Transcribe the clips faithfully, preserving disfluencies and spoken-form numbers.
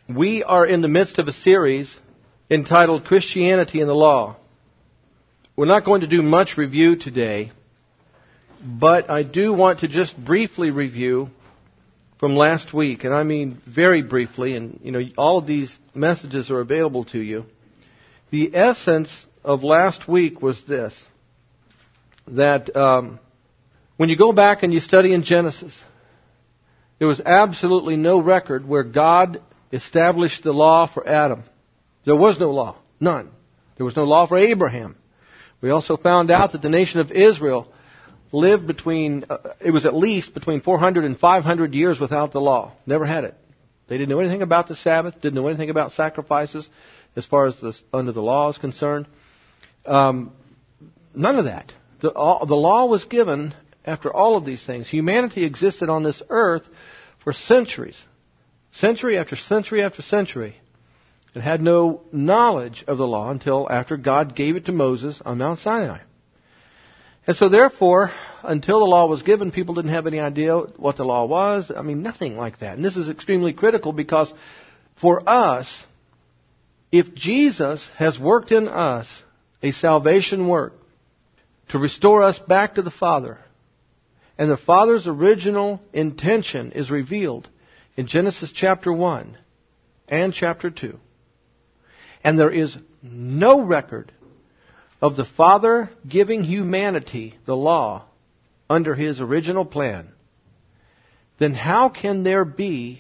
We are in the midst of a series entitled Christianity and the Law. We're not going to do much review today, but I do want to just briefly review from last week, and I mean very briefly, and you know all of these messages are available to you. The essence of last week was this, that um, when you go back and you study in Genesis, there was absolutely no record where God established the law for Adam. There was no law. None. There was no law for Abraham. We also found out that the nation of Israel lived between, uh, it was at least between four hundred and five hundred years without the law. Never had it. They didn't know anything about the Sabbath, didn't know anything about sacrifices as far as the, under the law is concerned. Um, none of that. The, all, the law was given after all of these things. Humanity existed on this earth for centuries. Century after century after century. It had no knowledge of the law until after God gave it to Moses on Mount Sinai. And so therefore, until the law was given, people didn't have any idea what the law was. I mean, nothing like that. And this is extremely critical because for us, if Jesus has worked in us a salvation work to restore us back to the Father, and the Father's original intention is revealed in Genesis chapter one and chapter two. And there is no record of the Father giving humanity the law under His original plan. Then how can there be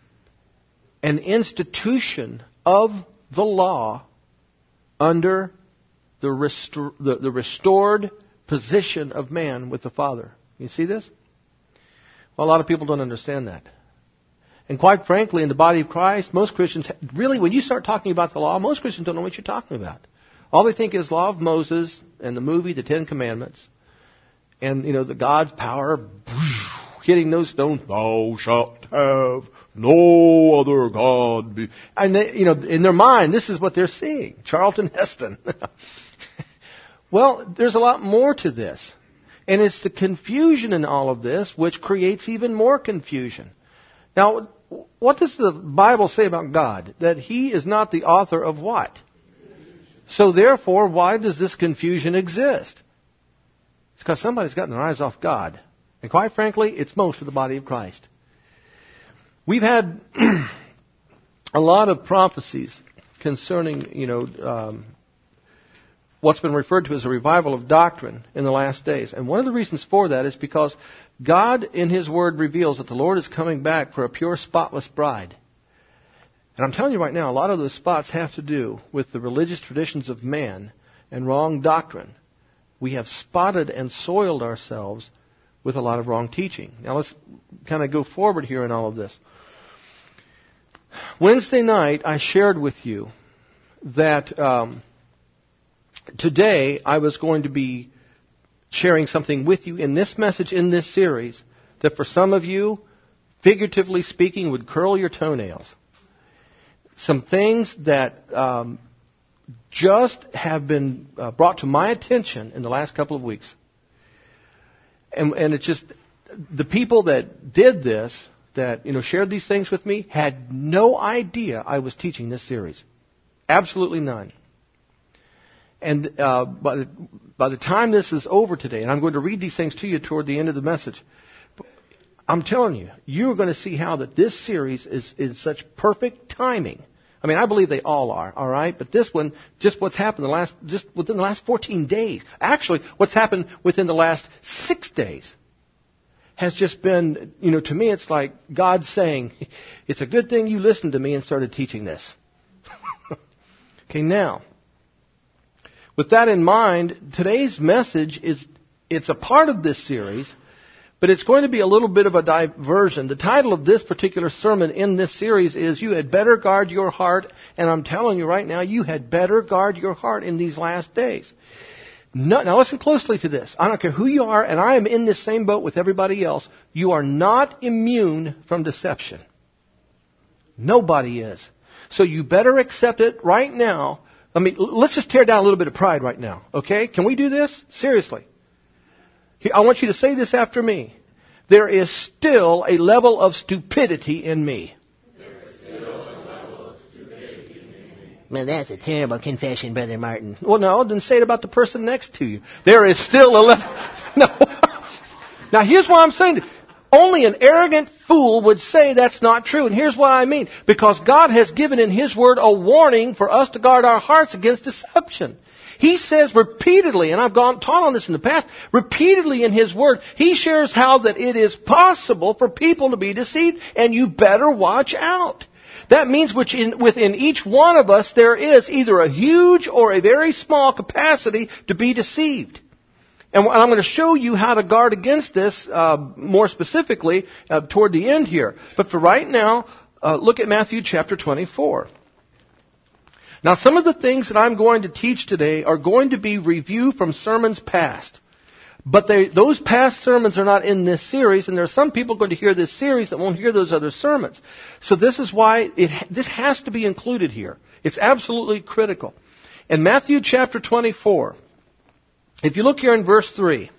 an institution of the law under the, restor- the, the restored position of man with the Father? You see this? Well, a lot of people don't understand that. And quite frankly, in the body of Christ, most Christians, really, when you start talking about the law, most Christians don't know what you're talking about. All they think is law of Moses and the movie, The Ten Commandments, and, you know, the God's power hitting those stones. Thou shalt have no other God. Be. And, they, you know, in their mind, this is what they're seeing. Charlton Heston. Well, there's a lot more to this. And it's the confusion in all of this which creates even more confusion. Now, what does the Bible say about God? That He is not the author of what? So therefore, why does this confusion exist? It's because somebody's gotten their eyes off God. And quite frankly, it's most of the body of Christ. We've had a lot of prophecies concerning, you know, um, what's been referred to as a revival of doctrine in the last days. And one of the reasons for that is because God in His Word reveals that the Lord is coming back for a pure, spotless bride. And I'm telling you right now, a lot of those spots have to do with the religious traditions of man and wrong doctrine. We have spotted and soiled ourselves with a lot of wrong teaching. Now let's kind of go forward here in all of this. Wednesday night, I shared with you that um, today I was going to be sharing something with you in this message, in this series, that for some of you, figuratively speaking, would curl your toenails. Some things that um, just have been uh, brought to my attention in the last couple of weeks. And, and it's just, the people that did this, that, you know, shared these things with me, had no idea I was teaching this series. Absolutely none. And uh, by, the, by the time this is over today, and I'm going to read these things to you toward the end of the message, I'm telling you, you're going to see how that this series is, is such perfect timing. I mean, I believe they all are, all right? But this one, just what's happened the last, just within the last fourteen days, actually, what's happened within the last six days, has just been, you know, to me, it's like God saying, it's a good thing you listened to me and started teaching this. Okay, now, with that in mind, today's message is, it's a part of this series, but it's going to be a little bit of a diversion. The title of this particular sermon in this series is, You Had Better Guard Your Heart. And I'm telling you right now, you had better guard your heart in these last days. No, now listen closely to this. I don't care who you are, and I am in this same boat with everybody else. You are not immune from deception. Nobody is. So you better accept it right now. Let me, let's just tear down a little bit of pride right now. Okay? Can we do this? Seriously. I want you to say this after me. There is still a level of stupidity in me. There is still a level Well, that's a terrible confession, Brother Martin. Well, no, then say it about the person next to you. There is still a level. No. Now, here's why I'm saying it. Only an arrogant fool would say that's not true. And here's what I mean. Because God has given in His Word a warning for us to guard our hearts against deception. He says repeatedly, and I've gone taught on this in the past, repeatedly in His Word, He shares how that it is possible for people to be deceived, and you better watch out. That means which in, within each one of us there is either a huge or a very small capacity to be deceived. And I'm going to show you how to guard against this uh, more specifically uh, toward the end here. But for right now, uh, look at Matthew chapter twenty-four. Now, some of the things that I'm going to teach today are going to be review from sermons past. But they, those past sermons are not in this series, and there are some people going to hear this series that won't hear those other sermons. So this is why it, this has to be included here. It's absolutely critical. In Matthew chapter twenty-four, if you look here in verse three,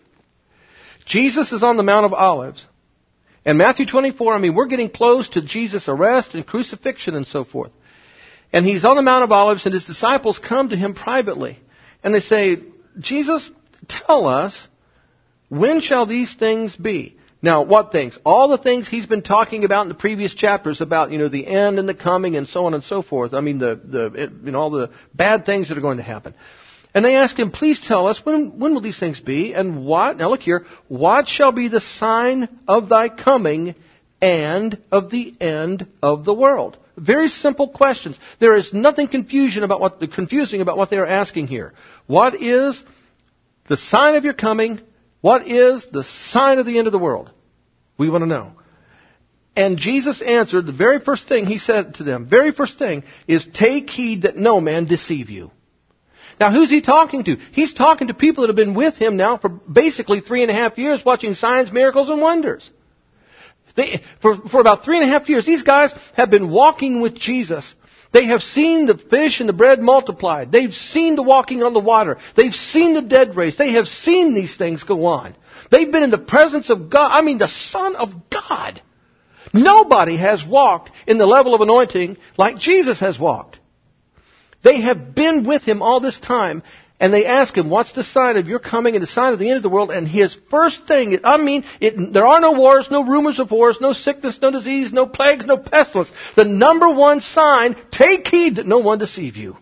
Jesus is on the Mount of Olives. And Matthew twenty-four, I mean, we're getting close to Jesus' arrest and crucifixion and so forth. And He's on the Mount of Olives, and His disciples come to Him privately. And they say, Jesus, tell us, when shall these things be? Now, what things? All the things He's been talking about in the previous chapters about, you know, the end and the coming and so on and so forth. I mean, the, the, you know, all the bad things that are going to happen. And they ask Him, please tell us, when, when will these things be? And what? Now look here. What shall be the sign of Thy coming and of the end of the world? Very simple questions. There is nothing confusion about what, confusing about what they are asking here. What is the sign of your coming? What is the sign of the end of the world? We want to know. And Jesus answered, the very first thing He said to them, very first thing is, take heed that no man deceive you. Now, who's He talking to? He's talking to people that have been with Him now for basically three and a half years watching signs, miracles, and wonders. They, for, for about three and a half years, these guys have been walking with Jesus. They have seen the fish and the bread multiplied. They've seen the walking on the water. They've seen the dead raised. They have seen these things go on. They've been in the presence of God. I mean, the Son of God. Nobody has walked in the level of anointing like Jesus has walked. They have been with Him all this time, and they ask Him, what's the sign of your coming and the sign of the end of the world? And His first thing, I mean, it, there are no wars, no rumors of wars, no sickness, no disease, no plagues, no pestilence. The number one sign, take heed that no one deceive you.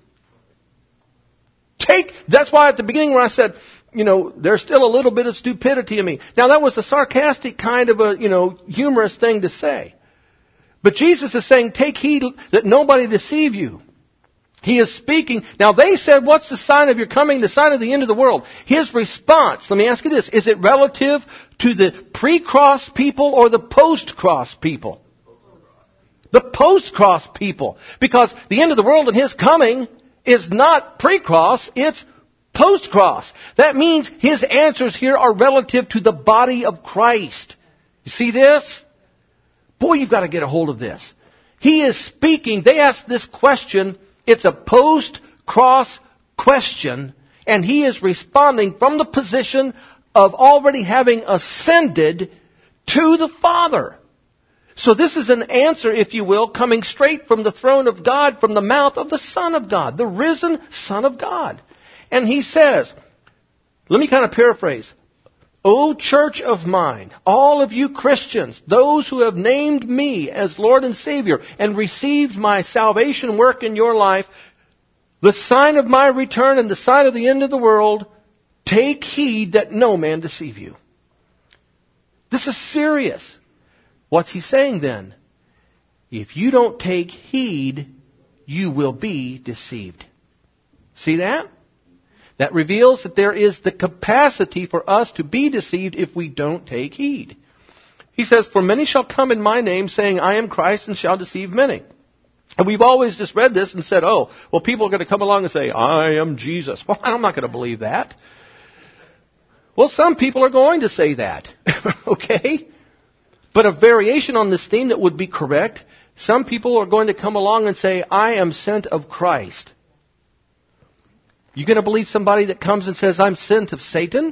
Take, that's why at the beginning when I said, you know, there's still a little bit of stupidity in me. Now that was a sarcastic kind of a, you know, humorous thing to say. But Jesus is saying, take heed that nobody deceive you. He is speaking. Now they said, what's the sign of your coming, the sign of the end of the world? His response, let me ask you this, is it relative to the pre-cross people or the post-cross people? The post-cross people. Because the end of the world and His coming is not pre-cross, it's post-cross. That means His answers here are relative to the body of Christ. You see this? Boy, you've got to get a hold of this. He is speaking, they asked this question. It's a post-cross question, and He is responding from the position of already having ascended to the Father. So this is an answer, if you will, coming straight from the throne of God, from the mouth of the Son of God, the risen Son of God. And He says, let me kind of paraphrase, O church of mine, all of you Christians, those who have named me as Lord and Savior and received my salvation work in your life, the sign of my return and the sign of the end of the world, take heed that no man deceive you. This is serious. What's He saying then? If you don't take heed, you will be deceived. See that? That reveals that there is the capacity for us to be deceived if we don't take heed. He says, for many shall come in my name, saying, I am Christ, and shall deceive many. And we've always just read this and said, oh, well, people are going to come along and say, I am Jesus. Well, I'm not going to believe that. Well, some people are going to say that. Okay? But a variation on this theme that would be correct, some people are going to come along and say, I am sent of Christ. You going to believe somebody that comes and says, I'm sent of Satan?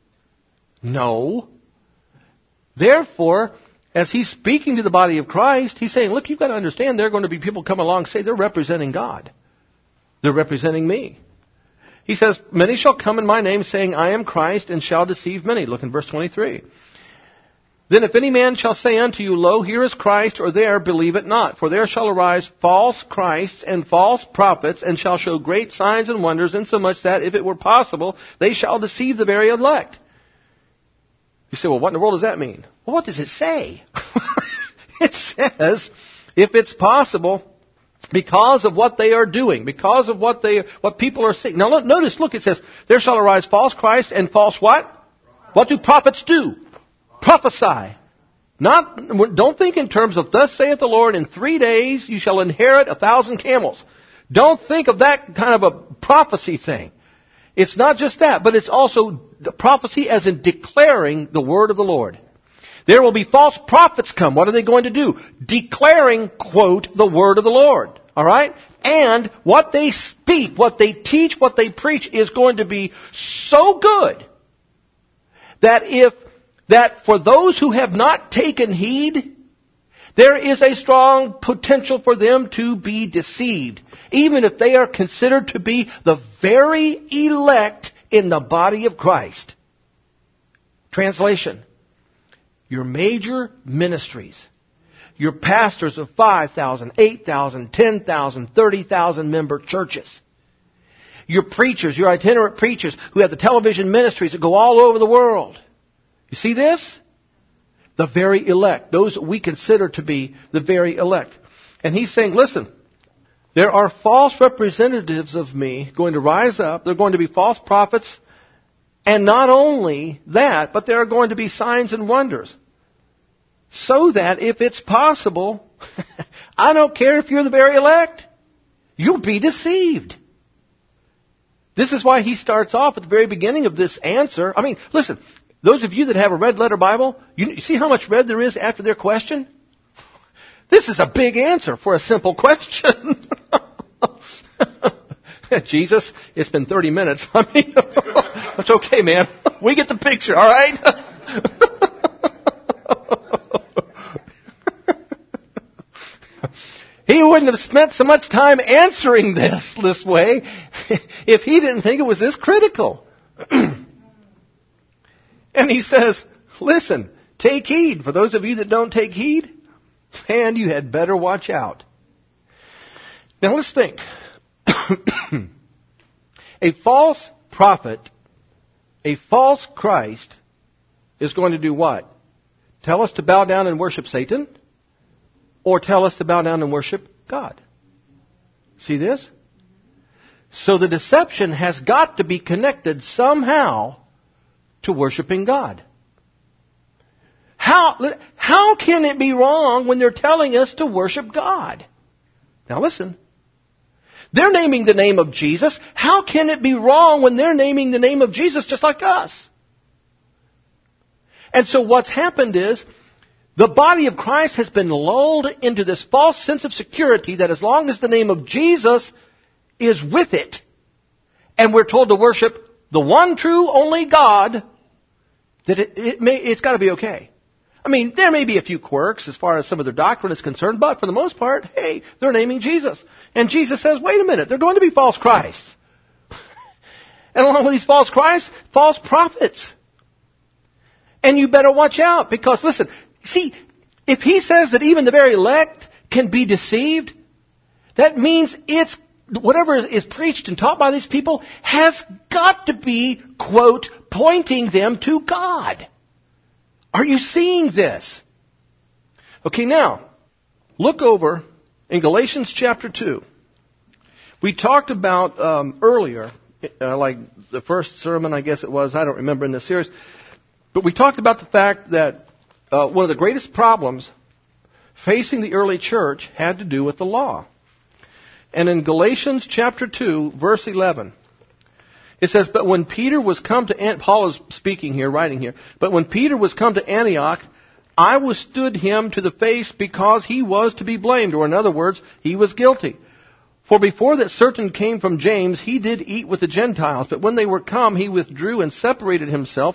No. Therefore, as He's speaking to the body of Christ, He's saying, look, you've got to understand there are going to be people come along and say they're representing God. They're representing me. He says, many shall come in my name, saying, I am Christ, and shall deceive many. Look in verse twenty-three. Then if any man shall say unto you, Lo, here is Christ, or there, believe it not. For there shall arise false Christs and false prophets, and shall show great signs and wonders, insomuch that, if it were possible, they shall deceive the very elect. You say, well, what in the world does that mean? Well, what does it say? It says, if it's possible, because of what they are doing, because of what they, what people are seeing. Now look, notice, look, it says, there shall arise false Christs and false what? What do prophets do? Prophesy. Not, don't think in terms of, thus saith the Lord, in three days you shall inherit a thousand camels. Don't think of that kind of a prophecy thing. It's not just that, but it's also the prophecy as in declaring the word of the Lord. There will be false prophets come. What are they going to do? Declaring, quote, the word of the Lord. All right? And what they speak, what they teach, what they preach is going to be so good that if that for those who have not taken heed, there is a strong potential for them to be deceived, even if they are considered to be the very elect in the body of Christ. Translation. Your major ministries, your pastors of five thousand, eight thousand, ten thousand, thirty thousand member churches, your preachers, your itinerant preachers who have the television ministries that go all over the world. You see this? The very elect. Those that we consider to be the very elect. And he's saying, listen, there are false representatives of me going to rise up. They're going to be false prophets. And not only that, but there are going to be signs and wonders. So that if it's possible, I don't care if you're the very elect, you'll be deceived. This is why he starts off at the very beginning of this answer. I mean, listen, those of you that have a red letter Bible, you see how much red there is after their question? This is a big answer for a simple question. Jesus, it's been thirty minutes. I mean, it's okay, man. We get the picture, all right? He wouldn't have spent so much time answering this this way if he didn't think it was this critical. And he says, listen, take heed. For those of you that don't take heed, man, you had better watch out. Now let's think. A false prophet, a false Christ, is going to do what? Tell us to bow down and worship Satan? Or tell us to bow down and worship God? See this? So the deception has got to be connected somehow to worshiping God. How, how can it be wrong when they're telling us to worship God? Now listen. They're naming the name of Jesus. How can it be wrong when they're naming the name of Jesus just like us? And so what's happened is, the body of Christ has been lulled into this false sense of security that as long as the name of Jesus is with it, and we're told to worship the one true only God, that it, it may, it's got to be okay. I mean, there may be a few quirks as far as some of their doctrine is concerned, but for the most part, hey, they're naming Jesus. And Jesus says, wait a minute, they're going to be false Christs. And along with these false Christs, false prophets. And you better watch out, because listen, see, if he says that even the very elect can be deceived, that means it's whatever is preached and taught by these people has got to be, quote, pointing them to God. Are you seeing this? Okay, now, look over in Galatians chapter two. We talked about um, earlier, uh, like the first sermon, I guess it was, I don't remember in this series, but we talked about the fact that Uh, one of the greatest problems facing the early church had to do with the law. And in Galatians chapter two, verse eleven, it says, But when Peter was come to Antioch, Paul is speaking here, writing here, But when Peter was come to Antioch, I withstood him to the face because he was to be blamed. Or in other words, he was guilty. For before that certain came from James, he did eat with the Gentiles. But when they were come, he withdrew and separated himself,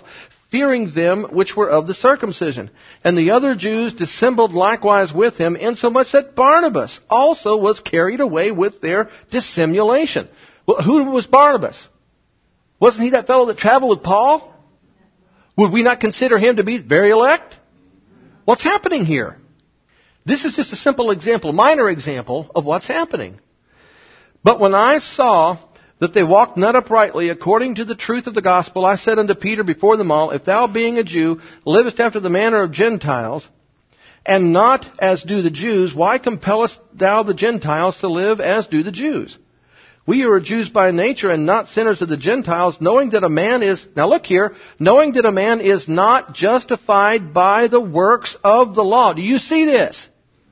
fearing them which were of the circumcision. And the other Jews dissembled likewise with him, insomuch that Barnabas also was carried away with their dissimulation. Well, who was Barnabas? Wasn't he that fellow that traveled with Paul? Would we not consider him to be very elect? What's happening here? This is just a simple example, minor example of what's happening. But when I saw that they walked not uprightly according to the truth of the gospel, I said unto Peter before them all, if thou being a Jew livest after the manner of Gentiles, and not as do the Jews, why compellest thou the Gentiles to live as do the Jews? We who are Jews by nature and not sinners of the Gentiles, knowing that a man is, now look here, knowing that a man is not justified by the works of the law. Do you see this?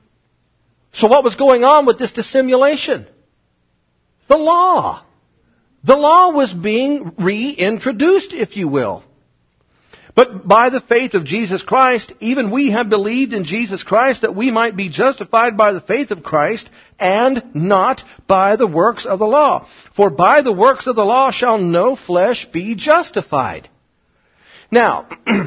So what was going on with this dissimulation? The law. The law was being reintroduced, if you will. But by the faith of Jesus Christ, even we have believed in Jesus Christ that we might be justified by the faith of Christ and not by the works of the law. For by the works of the law shall no flesh be justified. Now,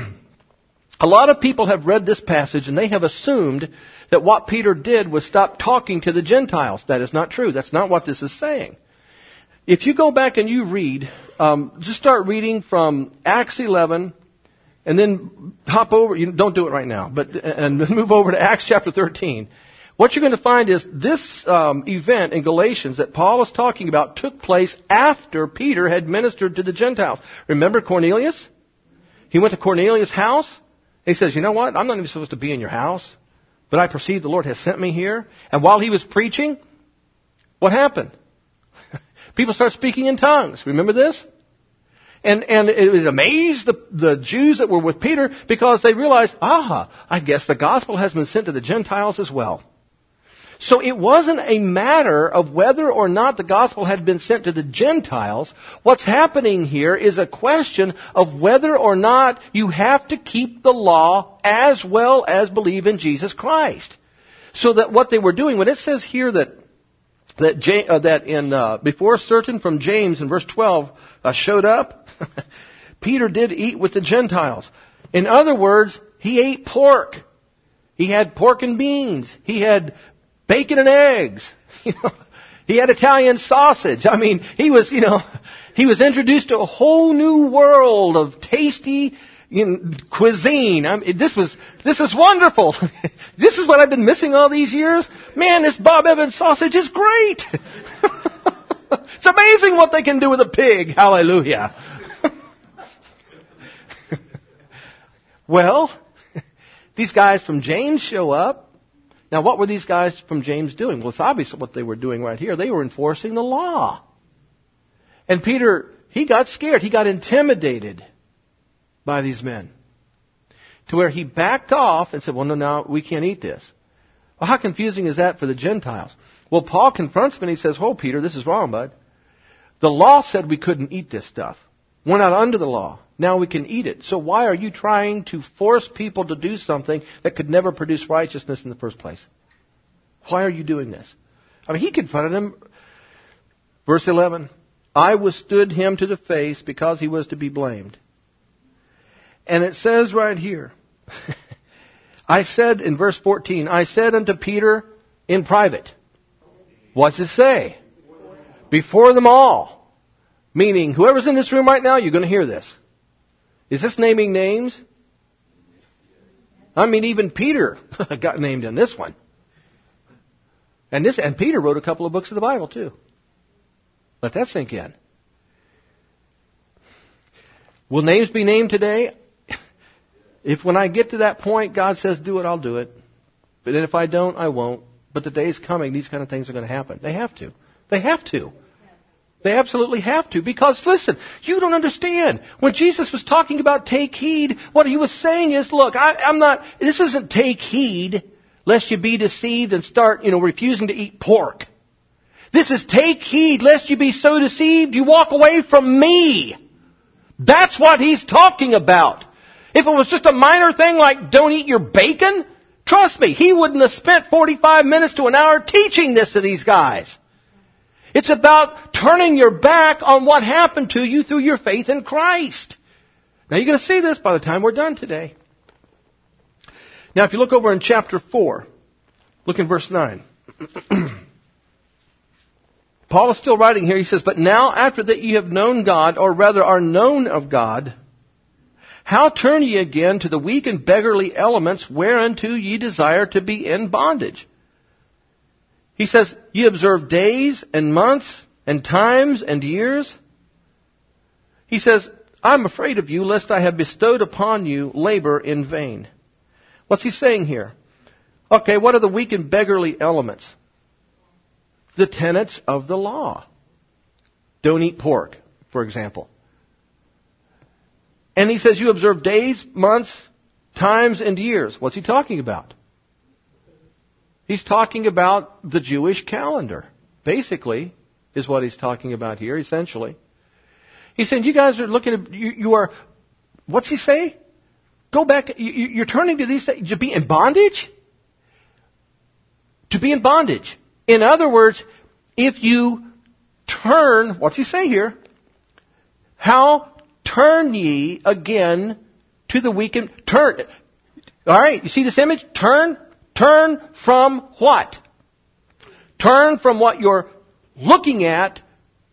a lot of people have read this passage and they have assumed that what Peter did was stop talking to the Gentiles. That is not true. That's not what this is saying. If you go back and you read, um, just start reading from Acts eleven, and then hop over, you don't do it right now, but and move over to Acts chapter thirteen. What you're going to find is this um, event in Galatians that Paul is talking about took place after Peter had ministered to the Gentiles. Remember Cornelius? He went to Cornelius' house. He says, you know what? I'm not even supposed to be in your house, but I perceive the Lord has sent me here. And while he was preaching, what happened? People start speaking in tongues. Remember this? And and it amazed the, the Jews that were with Peter because they realized, aha, I guess the gospel has been sent to the Gentiles as well. So it wasn't a matter of whether or not the gospel had been sent to the Gentiles. What's happening here is a question of whether or not you have to keep the law as well as believe in Jesus Christ. So that what they were doing, when it says here that that J, uh, that in uh, before certain from James in verse twelve uh, showed up, Peter did eat with the Gentiles. In other words, he ate pork. He had pork and beans. He had bacon and eggs. You know, he had Italian sausage. I mean, he was, you know, he was introduced to a whole new world of tasty, you know, cuisine. I mean, this was, this is wonderful. This is what I've been missing all these years. Man, this Bob Evans sausage is great. It's amazing what they can do with a pig. Hallelujah. Well, these guys from James show up. Now, what were these guys from James doing? Well, it's obvious what they were doing right here. They were enforcing the law. And Peter, he got scared. He got intimidated by these men, to where he backed off and said, well, no, no, we can't eat this. Well, how confusing is that for the Gentiles? Well, Paul confronts him and he says, oh, Peter, this is wrong, bud. The law said we couldn't eat this stuff. We're not under the law. Now we can eat it. So why are you trying to force people to do something that could never produce righteousness in the first place? Why are you doing this? I mean, he confronted him. Verse eleven, I withstood him to the face because he was to be blamed. And it says right here, I said in verse fourteen, I said unto Peter in private. What's it say? Before them all. Meaning, whoever's in this room right now, you're going to hear this. Is this naming names? I mean, even Peter got named in this one. And this, and Peter wrote a couple of books of the Bible too. Let that sink in. Will names be named today? If when I get to that point, God says, do it, I'll do it. But then if I don't, I won't. But the day's coming, these kind of things are going to happen. They have to. They have to. They absolutely have to. Because, listen, you don't understand. When Jesus was talking about take heed, what he was saying is, look, I, I'm not, this isn't take heed lest you be deceived and start, you know, refusing to eat pork. This is take heed lest you be so deceived you walk away from me. That's what he's talking about. If it was just a minor thing like don't eat your bacon, trust me, he wouldn't have spent forty-five minutes to an hour teaching this to these guys. It's about turning your back on what happened to you through your faith in Christ. Now you're going to see this by the time we're done today. Now if you look over in chapter four, look in verse nine. Paul is still writing here. He says, "But now after that ye have known God, or rather are known of God, how turn ye again to the weak and beggarly elements whereunto ye desire to be in bondage?" He says, "Ye observe days and months and times and years." He says, "I'm afraid of you, lest I have bestowed upon you labor in vain." What's he saying here? Okay, what are the weak and beggarly elements? The tenets of the law. Don't eat pork, for example. And he says, you observe days, months, times, and years. What's he talking about? He's talking about the Jewish calendar. Basically, is what he's talking about here, essentially. He's saying, you guys are looking at, you, you are, what's he say? Go back, you, you're turning to these things, to be in bondage? To be in bondage. In other words, if you turn, what's he say here? How turn ye again to the weak and turn. Alright, you see this image? Turn, turn from what? Turn from what you're looking at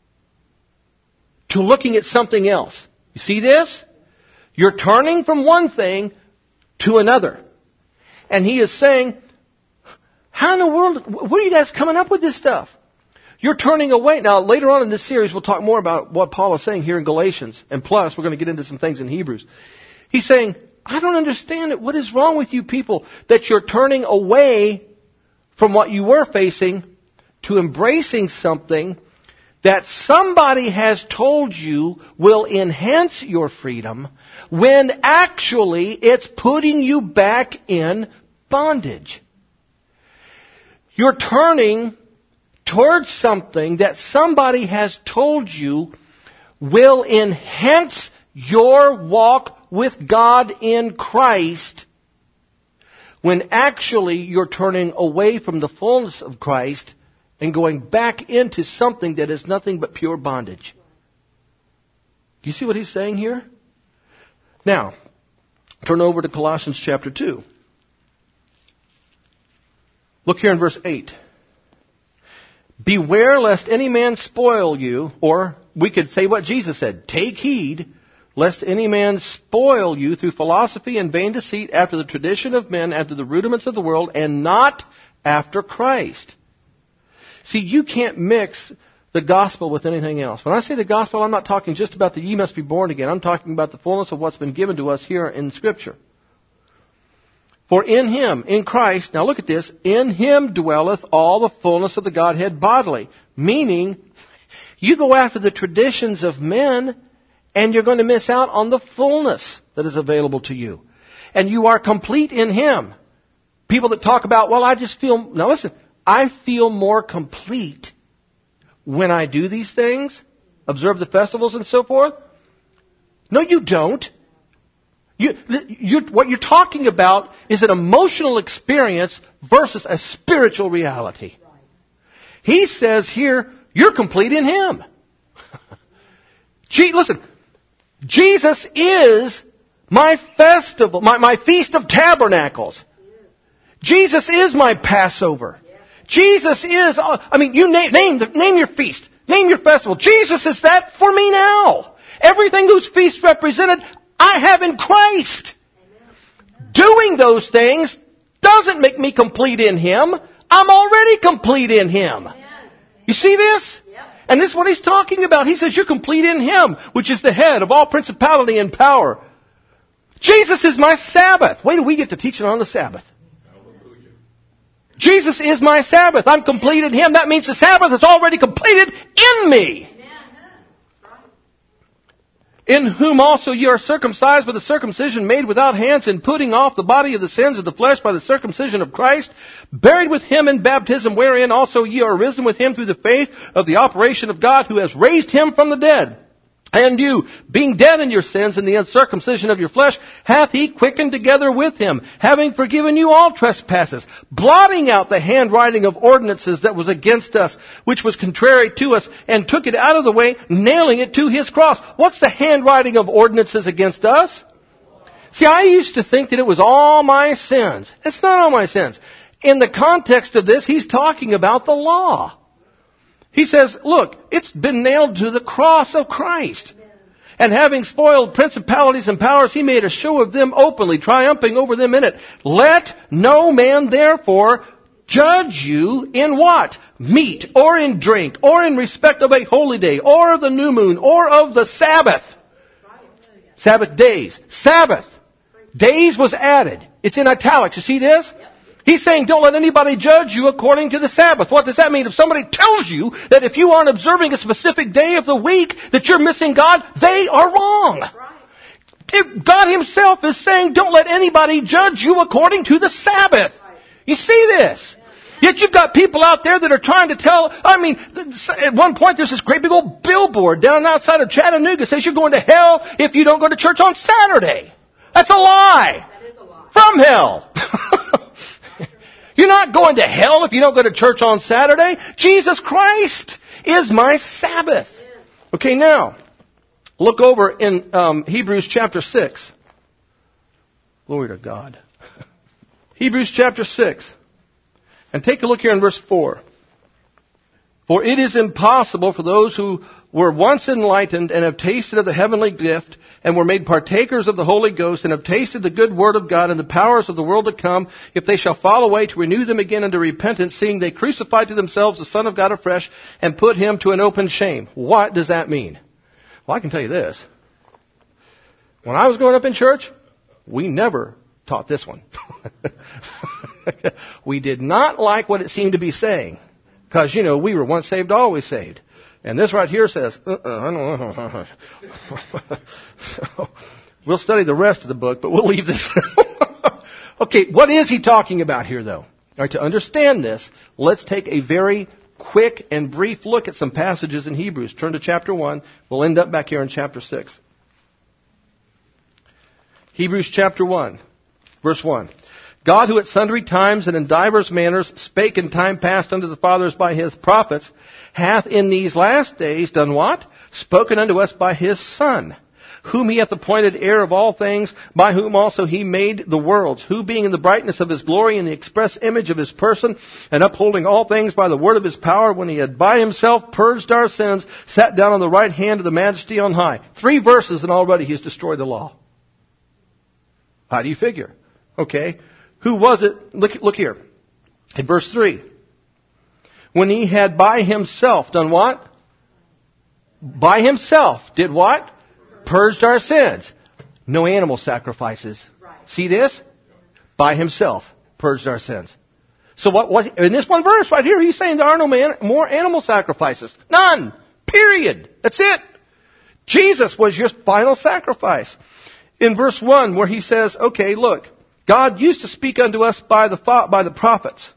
to looking at something else. You see this? You're turning from one thing to another. And he is saying, how in the world, where are you guys coming up with this stuff? You're turning away. Now, later on in this series, we'll talk more about what Paul is saying here in Galatians. And plus, we're going to get into some things in Hebrews. He's saying, I don't understand it. What is wrong with you people that you're turning away from what you were facing to embracing something that somebody has told you will enhance your freedom when actually it's putting you back in bondage? You're turning towards something that somebody has told you will enhance your walk with God in Christ, when actually you're turning away from the fullness of Christ and going back into something that is nothing but pure bondage. Do you see what he's saying here? Now, turn over to Colossians chapter two. Look here in verse eight. Beware lest any man spoil you, or we could say what Jesus said, take heed lest any man spoil you through philosophy and vain deceit after the tradition of men, after the rudiments of the world, and not after Christ. See, you can't mix the gospel with anything else. When I say the gospel, I'm not talking just about the ye must be born again. I'm talking about the fullness of what's been given to us here in Scripture. For in Him, in Christ, now look at this, in Him dwelleth all the fullness of the Godhead bodily. Meaning, you go after the traditions of men, and you're going to miss out on the fullness that is available to you. And you are complete in Him. People that talk about, well, I just feel, now listen, I feel more complete when I do these things, observe the festivals and so forth. No, you don't. You, you, what you're talking about is an emotional experience versus a spiritual reality. He says here, you're complete in Him. Gee, listen, Jesus is my festival, my, my Feast of Tabernacles. Jesus is my Passover. Jesus is, I mean, you name, name, the, name your feast. Name your festival. Jesus is that for me now. Everything whose feast represented, I have in Christ. Amen. Doing those things doesn't make me complete in Him. I'm already complete in Him. Amen. You see this? Yep. And this is what he's talking about. He says you're complete in Him, which is the head of all principality and power. Jesus is my Sabbath. Wait till we get to teaching on the Sabbath. Hallelujah. Jesus is my Sabbath. I'm complete in Him. That means the Sabbath is already completed in me. In whom also ye are circumcised with a circumcision made without hands, in putting off the body of the sins of the flesh by the circumcision of Christ, buried with Him in baptism, wherein also ye are risen with Him through the faith of the operation of God, who has raised Him from the dead. And you, being dead in your sins and the uncircumcision of your flesh, hath he quickened together with him, having forgiven you all trespasses, blotting out the handwriting of ordinances that was against us, which was contrary to us, and took it out of the way, nailing it to his cross. What's the handwriting of ordinances against us? See, I used to think that it was all my sins. It's not all my sins. In the context of this, he's talking about the law. He says, look, it's been nailed to the cross of Christ. And having spoiled principalities and powers, he made a show of them openly, triumphing over them in it. Let no man therefore judge you in what? Meat, or in drink, or in respect of a holy day, or of the new moon, or of the Sabbath. Sabbath days. Sabbath. Days was added. It's in italics. You see this? He's saying, don't let anybody judge you according to the Sabbath. What does that mean? If somebody tells you that if you aren't observing a specific day of the week that you're missing God, they are wrong. Right. God himself is saying, don't let anybody judge you according to the Sabbath. Right. You see this? Yeah. Yet you've got people out there that are trying to tell, I mean, at one point there's this great big old billboard down outside of Chattanooga that says you're going to hell if you don't go to church on Saturday. That's a lie. That is a lie. From hell. You're not going to hell if you don't go to church on Saturday. Jesus Christ is my Sabbath. Okay, now, look over in um, Hebrews chapter six. Glory to God. Hebrews chapter six. And take a look here in verse four. For it is impossible for those who were once enlightened and have tasted of the heavenly gift and were made partakers of the Holy Ghost and have tasted the good word of God and the powers of the world to come, if they shall fall away, to renew them again unto repentance, seeing they crucified to themselves the Son of God afresh and put him to an open shame. What does that mean? Well, I can tell you this. When I was growing up in church, we never taught this one. We did not like what it seemed to be saying. Because, you know, we were once saved, always saved. And this right here says, uh-uh, I don't know. So, we'll study the rest of the book, but we'll leave this. Okay, what is he talking about here, though? All right, to understand this, let's take a very quick and brief look at some passages in Hebrews. Turn to chapter one. We'll end up back here in chapter six. Hebrews chapter one, verse one. God, who at sundry times and in divers manners spake in time past unto the fathers by his prophets, hath in these last days done what? Spoken unto us by his Son, whom he hath appointed heir of all things, by whom also he made the worlds, who being in the brightness of his glory and the express image of his person, and upholding all things by the word of his power, when he had by himself purged our sins, sat down on the right hand of the majesty on high. Three verses and already he's destroyed the law. How do you figure? Okay. Who was it? Look, look here. In verse three. When he had by himself done what? By himself did what? Purged our sins. No animal sacrifices. See this? By himself purged our sins. So what was in this one verse right here? He's saying there are no man, more animal sacrifices. None. Period. That's it. Jesus was your final sacrifice. In verse one, where he says, "Okay, look, God used to speak unto us by the by the prophets.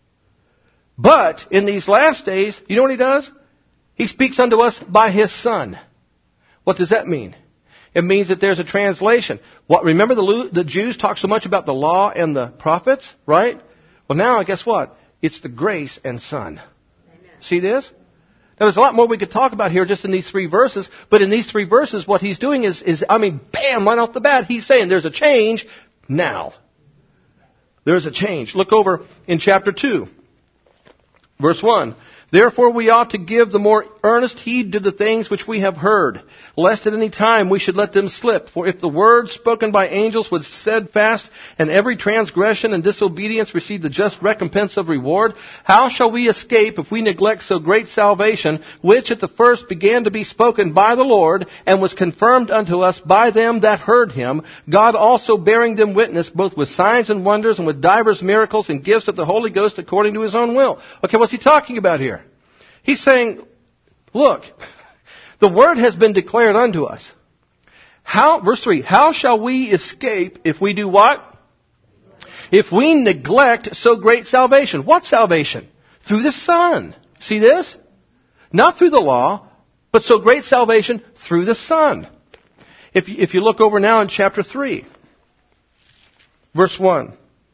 But in these last days, you know what he does? He speaks unto us by his Son." What does that mean? It means that there's a translation. What? Remember the, the Jews talk so much about the law and the prophets, right? Well, now, guess what? It's the grace and Son. Amen. See this? Now, there's a lot more we could talk about here just in these three verses. But in these three verses, what he's doing is, is I mean, bam, right off the bat, he's saying there's a change now. There's a change. Look over in chapter two, verse one. Therefore we ought to give the more earnest heed to the things which we have heard, lest at any time we should let them slip. For if the word spoken by angels was steadfast, and every transgression and disobedience receive the just recompense of reward, how shall we escape if we neglect so great salvation, which at the first began to be spoken by the Lord, and was confirmed unto us by them that heard him, God also bearing them witness, both with signs and wonders, and with divers miracles and gifts of the Holy Ghost according to his own will. Okay, what's he talking about here? He's saying, look, the word has been declared unto us. How, verse three, how shall we escape if we do what? If we neglect so great salvation. What salvation? Through the Son. See this? Not through the law, but so great salvation through the Son. If you, if you look over now in chapter three, verse one.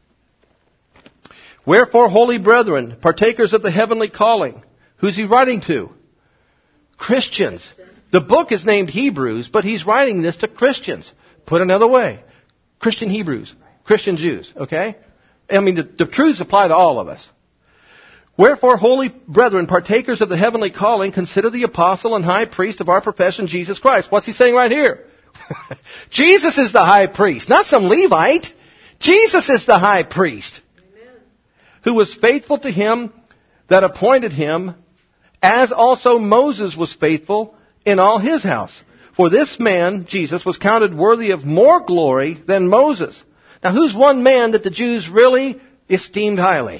Wherefore, holy brethren, partakers of the heavenly calling. Who's he writing to? Christians. The book is named Hebrews, but he's writing this to Christians. Put another way. Christian Hebrews. Christian Jews. Okay? I mean, the, the truths apply to all of us. Wherefore, holy brethren, partakers of the heavenly calling, consider the apostle and high priest of our profession, Jesus Christ. What's he saying right here? Jesus is the high priest, not some Levite. Jesus is the high priest. Amen. Who was faithful to him that appointed him, as also Moses was faithful in all his house. For this man, Jesus, was counted worthy of more glory than Moses. Now, who's one man that the Jews really esteemed highly?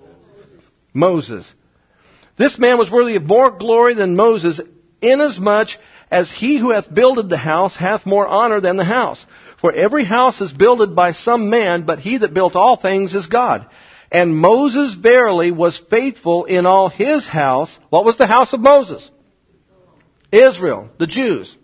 Moses. This man was worthy of more glory than Moses, inasmuch as he who hath builded the house hath more honor than the house. For every house is builded by some man, but he that built all things is God. And Moses verily was faithful in all his house. What was the house of Moses? Israel, the Jews.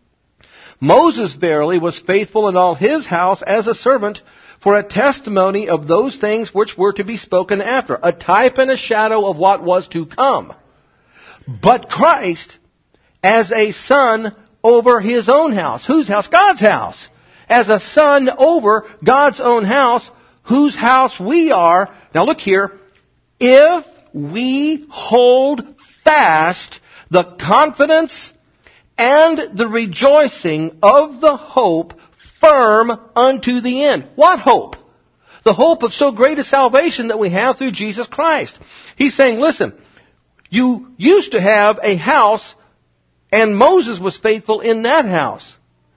Moses verily was faithful in all his house as a servant for a testimony of those things which were to be spoken after, a type and a shadow of what was to come. But Christ as a son over his own house. Whose house? God's house. As a son over God's own house, whose house we are. Now look here. If we hold fast the confidence and the rejoicing of the hope firm unto the end. What hope? The hope of so great a salvation that we have through Jesus Christ. He's saying, listen, you used to have a house and Moses was faithful in that house.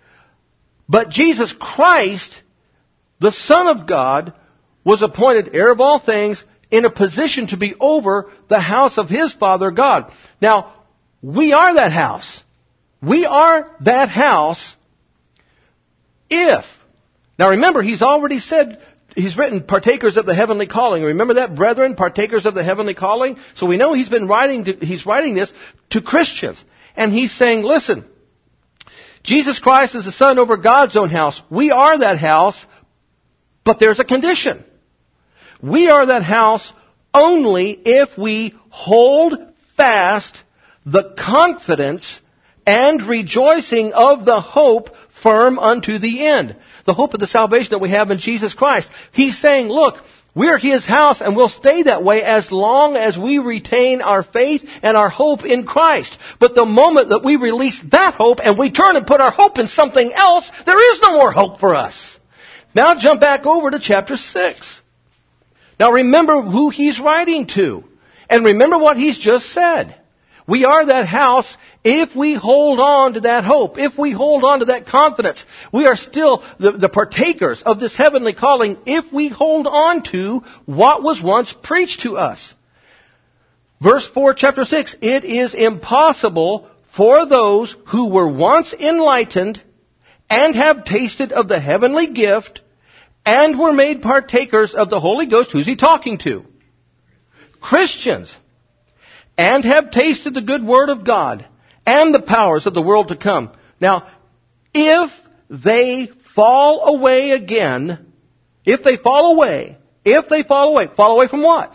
But Jesus Christ, the Son of God, was appointed heir of all things in a position to be over the house of his Father God. Now, we are that house. We are that house if. Now remember, he's already said, he's written partakers of the heavenly calling. Remember that, brethren, partakers of the heavenly calling? So we know he's been writing, to, he's writing this to Christians. And he's saying, listen, Jesus Christ is the Son over God's own house. We are that house, but there's a condition. We are that house only if we hold fast the confidence and rejoicing of the hope firm unto the end. The hope of the salvation that we have in Jesus Christ. He's saying, look, we're his house and we'll stay that way as long as we retain our faith and our hope in Christ. But the moment that we release that hope and we turn and put our hope in something else, there is no more hope for us. Now jump back over to chapter six. Now remember who he's writing to. And remember what he's just said. We are that house if we hold on to that hope, if we hold on to that confidence. We are still the, the partakers of this heavenly calling if we hold on to what was once preached to us. Verse four, chapter six, it is impossible for those who were once enlightened and have tasted of the heavenly gift and were made partakers of the Holy Ghost. Who's he talking to? Christians. And have tasted the good word of God and the powers of the world to come. Now, if they fall away again, if they fall away, if they fall away, fall away from what?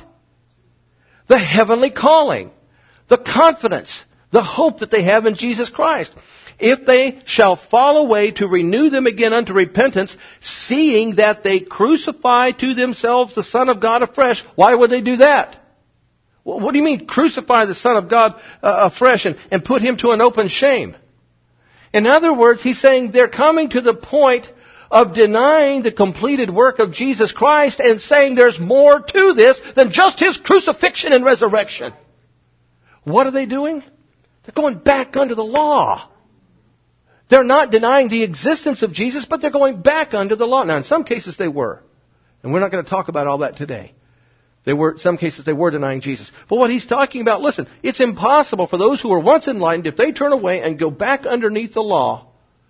The heavenly calling, the confidence, the hope that they have in Jesus Christ. If they shall fall away, to renew them again unto repentance, seeing that they crucify to themselves the Son of God afresh. Why would they do that? What do you mean, crucify the Son of God uh, afresh and, and put him to an open shame? In other words, he's saying they're coming to the point of denying the completed work of Jesus Christ and saying there's more to this than just his crucifixion and resurrection. What are they doing? They're going back under the law. They're not denying the existence of Jesus, but they're going back under the law. Now, in some cases they were. And we're not going to talk about all that today. They were, in some cases, they were denying Jesus. But what he's talking about, listen, it's impossible for those who were once enlightened, if they turn away and go back underneath the law,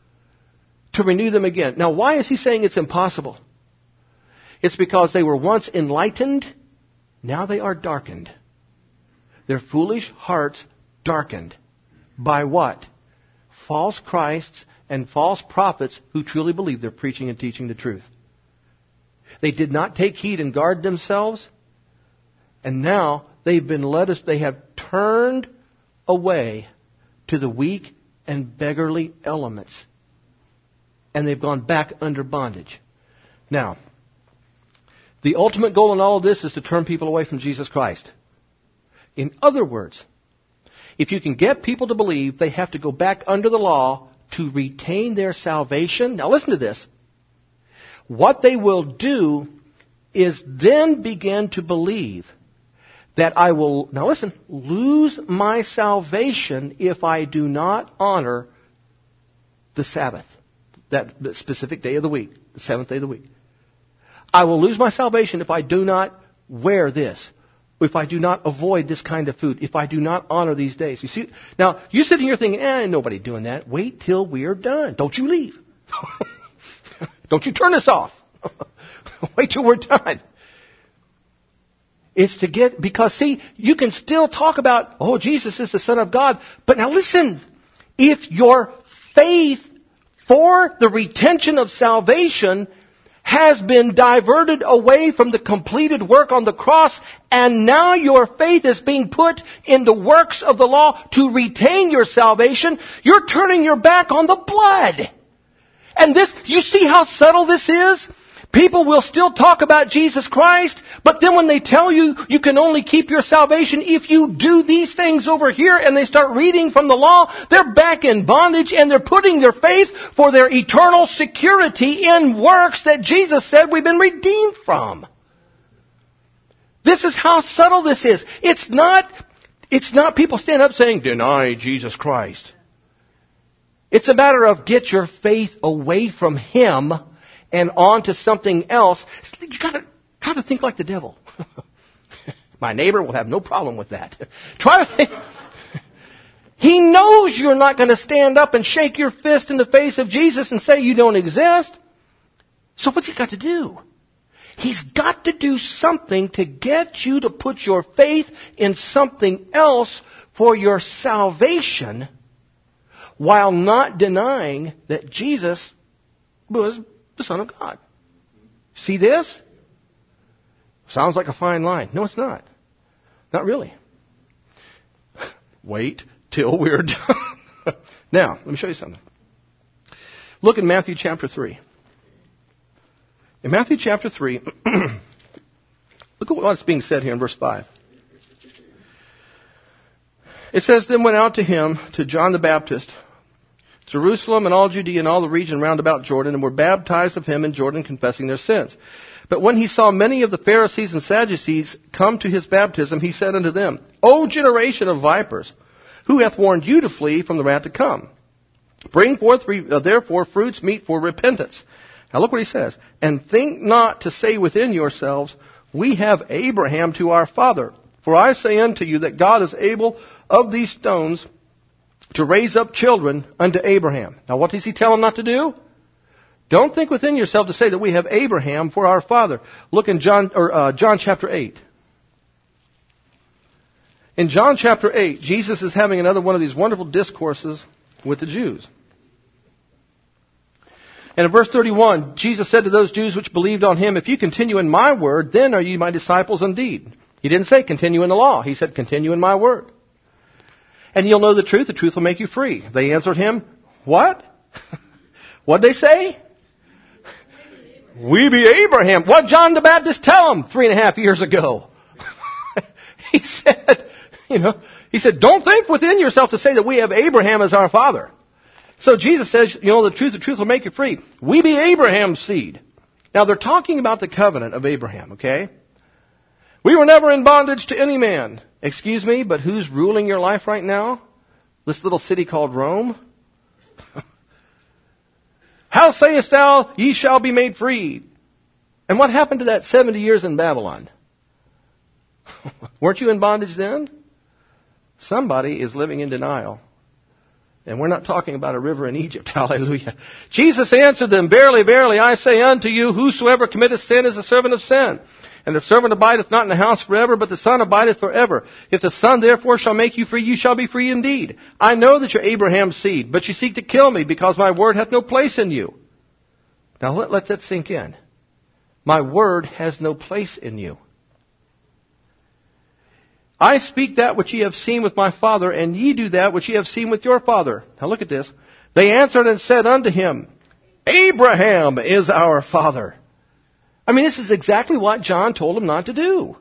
to renew them again. Now, why is he saying it's impossible? It's because they were once enlightened, now they are darkened. Their foolish hearts darkened. By what? False Christs and false prophets who truly believe they're preaching and teaching the truth. They did not take heed and guard themselves, and now they've been led us. They have turned away to the weak and beggarly elements, and they've gone back under bondage. Now, the ultimate goal in all of this is to turn people away from Jesus Christ. In other words, if you can get people to believe they have to go back under the law to retain their salvation, now listen to this. What they will do is then begin to believe that I will, now listen, lose my salvation if I do not honor the Sabbath, that, that specific day of the week, the seventh day of the week. I will lose my salvation if I do not wear this, if I do not avoid this kind of food, if I do not honor these days. You see, now you're sitting here thinking, eh, nobody doing that. Wait till we are done. Don't you leave. Don't you turn this off. Wait till we're done. It's to get, because see, you can still talk about, oh, Jesus is the Son of God. But now listen, if your faith for the retention of salvation has been diverted away from the completed work on the cross, and now your faith is being put in the works of the law to retain your salvation, you're turning your back on the blood. And this, you see how subtle this is? People will still talk about Jesus Christ, but then when they tell you you can only keep your salvation if you do these things over here, and they start reading from the law, they're back in bondage, and they're putting their faith for their eternal security in works that Jesus said we've been redeemed from. This is how subtle this is. It's not, it's not people stand up saying, deny Jesus Christ. It's a matter of get your faith away from Him and on to something else. You got to try to think like the devil. My neighbor will have no problem with that. Try to think. He knows you're not going to stand up and shake your fist in the face of Jesus and say you don't exist. So what's he got to do? He's got to do something to get you to put your faith in something else for your salvation, while not denying that Jesus was the Son of God. See this? Sounds like a fine line. No, it's not. Not really. Wait till we're done. Now, let me show you something. Look in Matthew chapter three. In Matthew chapter three, look at what's being said here in verse five. It says, then went out to him, to John the Baptist, Jerusalem and all Judea and all the region round about Jordan, and were baptized of him in Jordan, confessing their sins. But when he saw many of the Pharisees and Sadducees come to his baptism, he said unto them, O generation of vipers, who hath warned you to flee from the wrath to come? Bring forth uh, therefore fruits meet for repentance. Now look what he says. And think not to say within yourselves, we have Abraham to our father. For I say unto you that God is able of these stones to raise up children unto Abraham. Now what does he tell them not to do? Don't think within yourself to say that we have Abraham for our father. Look in John, or uh, John chapter eight. In John chapter eight, Jesus is having another one of these wonderful discourses with the Jews. And in verse thirty-one, Jesus said to those Jews which believed on him, if you continue in my word, then are ye my disciples indeed. He didn't say continue in the law. He said continue in my word. And you'll know the truth. The truth will make you free. They answered him, what? What'd they say? We be Abraham. What did John the Baptist tell them three and a half years ago? He said, you know, he said, don't think within yourself to say that we have Abraham as our father. So Jesus says, you know, the truth, the truth will make you free. We be Abraham's seed. Now they're talking about the covenant of Abraham, okay? We were never in bondage to any man. Excuse me, but who's ruling your life right now? This little city called Rome? How sayest thou, ye shall be made free? And what happened to that seventy years in Babylon? Weren't you in bondage then? Somebody is living in denial. And we're not talking about a river in Egypt. Hallelujah. Jesus answered them, verily, verily, I say unto you, whosoever committeth sin is a servant of sin. And the servant abideth not in the house forever, but the Son abideth forever. If the Son therefore shall make you free, you shall be free indeed. I know that you're Abraham's seed, but you seek to kill me, because my word hath no place in you. Now let, let that sink in. My word has no place in you. I speak that which ye have seen with my father, and ye do that which ye have seen with your father. Now look at this. They answered and said unto him, Abraham is our father. I mean, this is exactly what John told them not to do.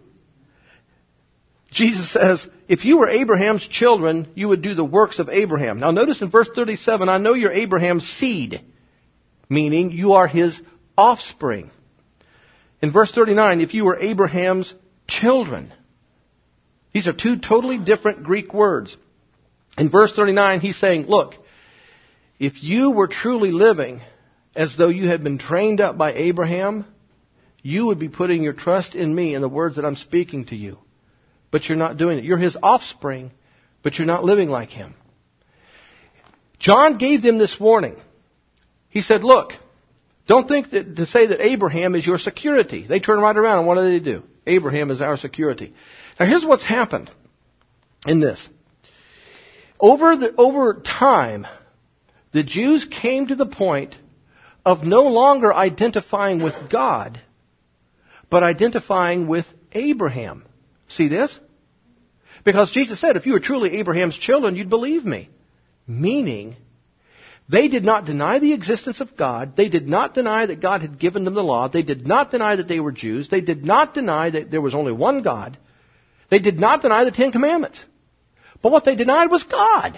Jesus says, if you were Abraham's children, you would do the works of Abraham. Now notice in verse thirty-seven, I know you're Abraham's seed, meaning you are his offspring. In verse thirty-nine, if you were Abraham's children. These are two totally different Greek words. In verse thirty-nine, he's saying, look, if you were truly living as though you had been trained up by Abraham, you would be putting your trust in me and the words that I'm speaking to you. But you're not doing it. You're his offspring, but you're not living like him. John gave them this warning. He said, look, don't think that to say that Abraham is your security. They turn right around and what do they do? Abraham is our security. Now here's what's happened in this. Over the, over time, the Jews came to the point of no longer identifying with God, but identifying with Abraham. See this? Because Jesus said, if you were truly Abraham's children, you'd believe me. Meaning, they did not deny the existence of God. They did not deny that God had given them the law. They did not deny that they were Jews. They did not deny that there was only one God. They did not deny the Ten Commandments. But what they denied was God.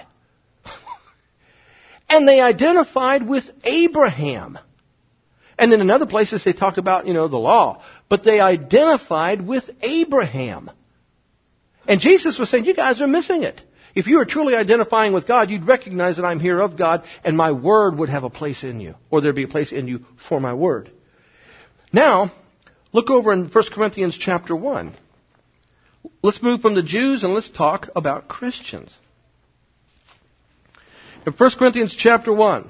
And they identified with Abraham. And in other places they talked about, you know, the law. But they identified with Abraham. And Jesus was saying, you guys are missing it. If you are truly identifying with God, you'd recognize that I'm here of God, and my word would have a place in you. Or there'd be a place in you for my word. Now, look over in First Corinthians chapter one. Let's move from the Jews and let's talk about Christians. In First Corinthians chapter one,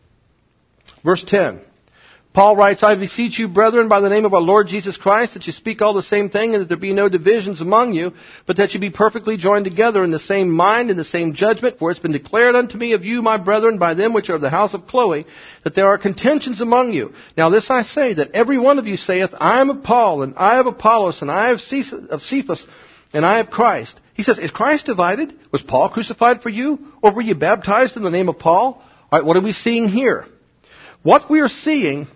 verse ten, Paul writes, I beseech you, brethren, by the name of our Lord Jesus Christ, that you speak all the same thing, and that there be no divisions among you, but that you be perfectly joined together in the same mind and the same judgment. For it's been declared unto me of you, my brethren, by them which are of the house of Chloe, that there are contentions among you. Now this I say, that every one of you saith, I am of Paul, and I of Apollos, and I of Cephas, and I of Christ. He says, is Christ divided? Was Paul crucified for you? Or were you baptized in the name of Paul? All right, what are we seeing here? What we are seeing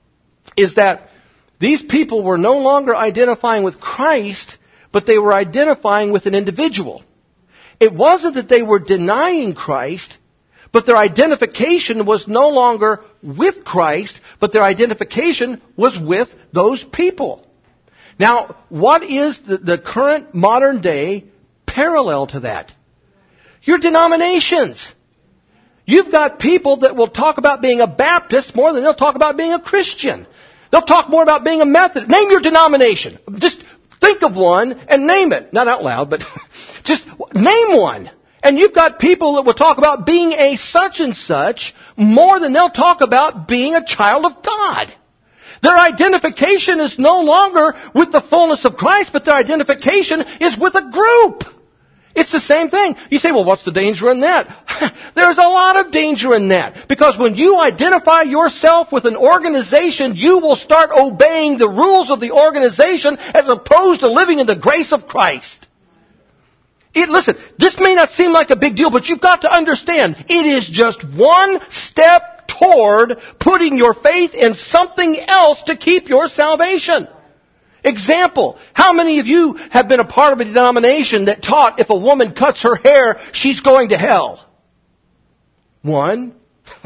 is that these people were no longer identifying with Christ, but they were identifying with an individual. It wasn't that they were denying Christ, but their identification was no longer with Christ, but their identification was with those people. Now, what is the, the current modern day parallel to that? Your denominations. You've got people that will talk about being a Baptist more than they'll talk about being a Christian. They'll talk more about being a Methodist. Name your denomination. Just think of one and name it. Not out loud, but just name one. And you've got people that will talk about being a such and such more than they'll talk about being a child of God. Their identification is no longer with the fullness of Christ, but their identification is with a group. It's the same thing. You say, well, what's the danger in that? There's a lot of danger in that. Because when you identify yourself with an organization, you will start obeying the rules of the organization as opposed to living in the grace of Christ. It, listen, this may not seem like a big deal, but you've got to understand, it is just one step toward putting your faith in something else to keep your salvation. Example, how many of you have been a part of a denomination that taught if a woman cuts her hair, she's going to hell? One.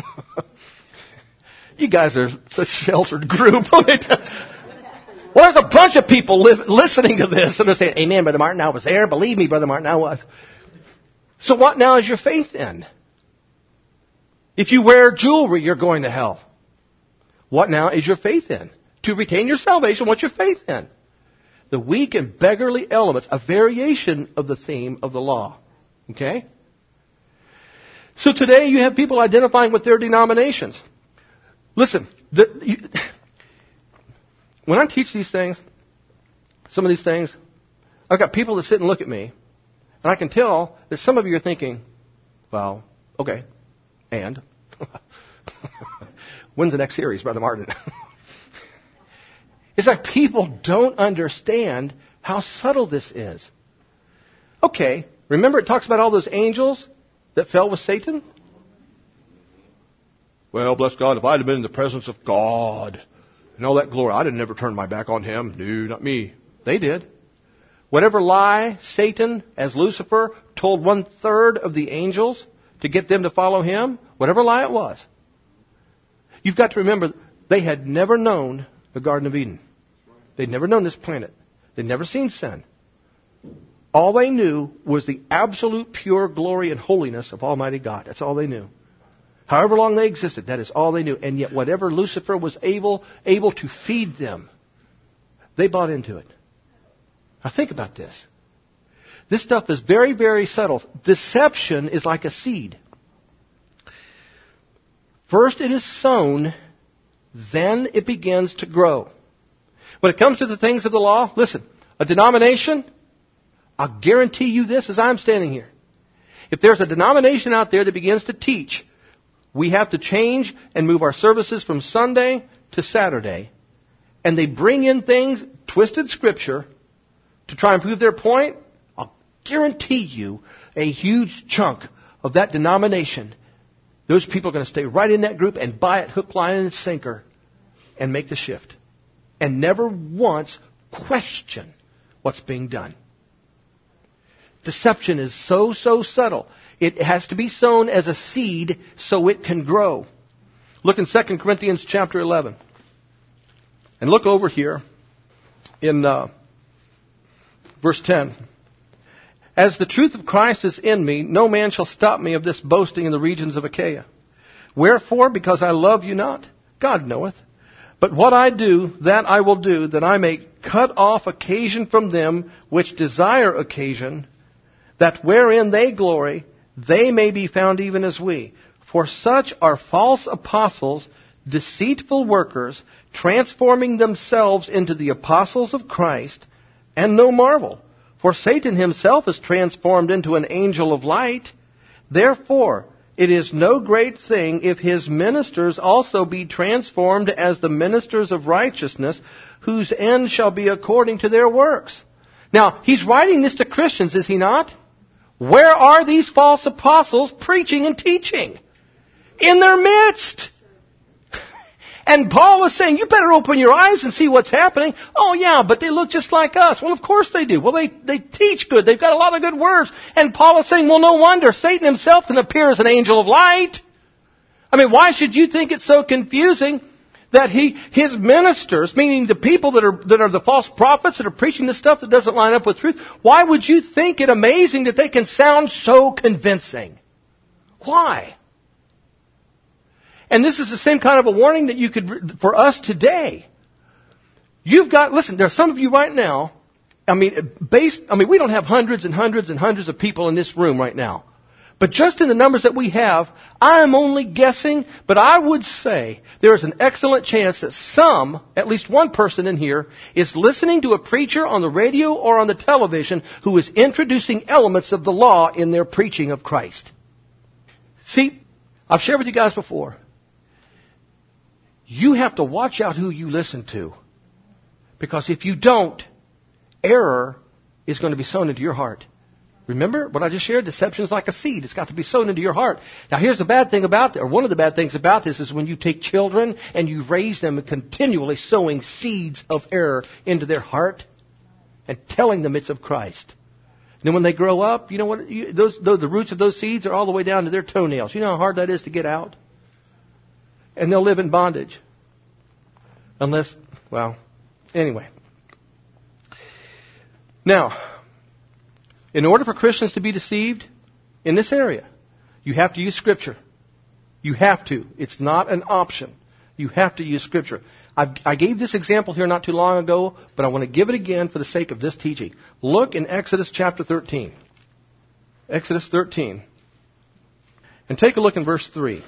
You guys are such a sheltered group. Well, there's a bunch of people li- listening to this, and they're saying, amen, Brother Martin, I was there. Believe me, Brother Martin, I was. So what now is your faith in? If you wear jewelry, you're going to hell. What now is your faith in? To retain your salvation, what's your faith in? The weak and beggarly elements, a variation of the theme of the law. Okay? So today you have people identifying with their denominations. Listen, the, you, when I teach these things, some of these things, I've got people that sit and look at me, and I can tell that some of you are thinking, well, okay, and? When's the next series, Brother Martin? It's like people don't understand how subtle this is. Okay, remember it talks about all those angels that fell with Satan? Well, bless God, if I'd have been in the presence of God and all that glory, I'd have never turned my back on Him. No, not me. They did. Whatever lie Satan, as Lucifer, told one third of the angels to get them to follow him, whatever lie it was, you've got to remember, they had never known the Garden of Eden. They'd never known this planet. They'd never seen sin. All they knew was the absolute pure glory and holiness of Almighty God. That's all they knew. However long they existed, that is all they knew. And yet whatever Lucifer was able, able to feed them, they bought into it. Now think about this. This stuff is very, very subtle. Deception is like a seed. First it is sown, then it begins to grow. When it comes to the things of the law, listen, a denomination, I'll guarantee you this as I'm standing here. If there's a denomination out there that begins to teach, we have to change and move our services from Sunday to Saturday, and they bring in things, twisted scripture, to try and prove their point, I'll guarantee you a huge chunk of that denomination, those people are going to stay right in that group and buy it hook, line, and sinker and make the shift. And never once question what's being done. Deception is so, so subtle. It has to be sown as a seed so it can grow. Look in Second Corinthians chapter eleven. And look over here in uh, verse ten. As the truth of Christ is in me, no man shall stop me of this boasting in the regions of Achaia. Wherefore? Because I love you not. God knoweth. But what I do, that I will do, that I may cut off occasion from them which desire occasion, that wherein they glory, they may be found even as we. For such are false apostles, deceitful workers, transforming themselves into the apostles of Christ, and no marvel. For Satan himself is transformed into an angel of light. Therefore, it is no great thing if his ministers also be transformed as the ministers of righteousness, whose end shall be according to their works. Now, he's writing this to Christians, is he not? Where are these false apostles preaching and teaching? In their midst. And Paul is saying, you better open your eyes and see what's happening. Oh yeah, but they look just like us. Well, of course they do. Well, they, they teach good. They've got a lot of good words. And Paul is saying, well, no wonder. Satan himself can appear as an angel of light. I mean, why should you think it's so confusing that he, his ministers, meaning the people that are, that are the false prophets that are preaching this stuff that doesn't line up with truth, why would you think it amazing that they can sound so convincing? Why? And this is the same kind of a warning that you could, for us today. You've got, listen, there are some of you right now, I mean, based, I mean, we don't have hundreds and hundreds and hundreds of people in this room right now. But just in the numbers that we have, I am only guessing, but I would say there is an excellent chance that some, at least one person in here, is listening to a preacher on the radio or on the television who is introducing elements of the law in their preaching of Christ. See, I've shared with you guys before. You have to watch out who you listen to. Because if you don't, error is going to be sown into your heart. Remember what I just shared? Deception is like a seed. It's got to be sown into your heart. Now here's the bad thing about this, or one of the bad things about this is when you take children and you raise them continually sowing seeds of error into their heart and telling them it's of Christ. And then when they grow up, you know what? You, those, those, the roots of those seeds are all the way down to their toenails. You know how hard that is to get out? And they'll live in bondage. Unless, well, anyway. Now, in order for Christians to be deceived in this area, you have to use Scripture. You have to. It's not an option. You have to use Scripture. I've, I gave this example here not too long ago, but I want to give it again for the sake of this teaching. Look in Exodus chapter thirteen. Exodus thirteen. And take a look in verse three.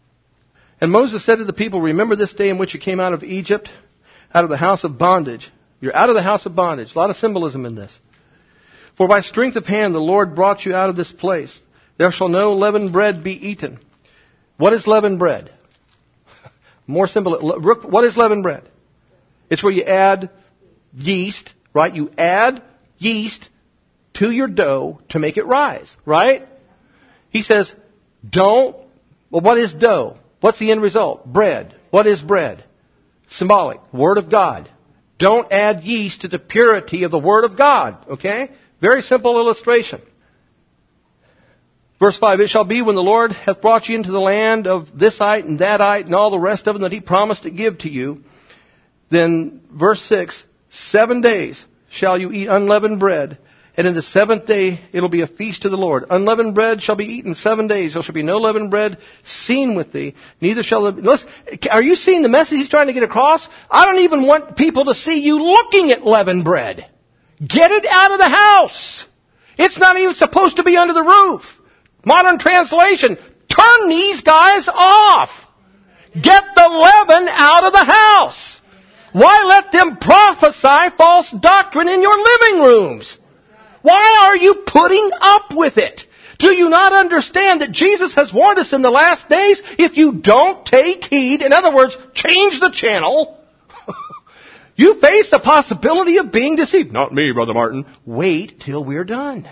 And Moses said to the people, remember this day in which you came out of Egypt, out of the house of bondage. You're out of the house of bondage. A lot of symbolism in this. For by strength of hand the Lord brought you out of this place. There shall no leavened bread be eaten. What is leavened bread? More simple. What is leavened bread? It's where you add yeast, right? You add yeast to your dough to make it rise, right? He says, don't, well, what is dough? What's the end result? Bread. What is bread? Symbolic. Word of God. Don't add yeast to the purity of the Word of God, okay? Very simple illustration. Verse five, it shall be when the Lord hath brought you into the land of thisite and thatite and all the rest of them that He promised to give to you. Then, verse six, seven days shall you eat unleavened bread, and in the seventh day it'll be a feast to the Lord. Unleavened bread shall be eaten seven days. There shall be no leavened bread seen with thee. Neither shall there be... Listen, are you seeing the message he's trying to get across? I don't even want people to see you looking at leavened bread. Get it out of the house. It's not even supposed to be under the roof. Modern translation, turn these guys off. Get the leaven out of the house. Why let them prophesy false doctrine in your living rooms? Why are you putting up with it? Do you not understand that Jesus has warned us in the last days, if you don't take heed, in other words, change the channel, you face the possibility of being deceived. Not me, Brother Martin. Wait till we're done.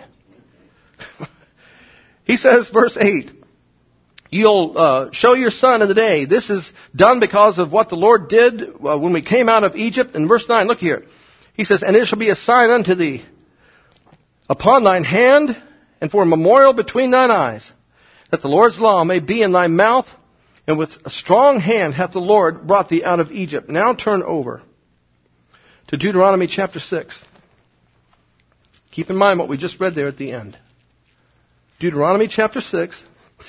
He says, verse eight, you'll uh, show your son in the day. This is done because of what the Lord did uh, when we came out of Egypt. In verse nine, look here. He says, and it shall be a sign unto thee upon thine hand, and for a memorial between thine eyes, that the Lord's law may be in thy mouth, and with a strong hand hath the Lord brought thee out of Egypt. Now turn over to Deuteronomy chapter six. Keep in mind what we just read there at the end. Deuteronomy chapter six,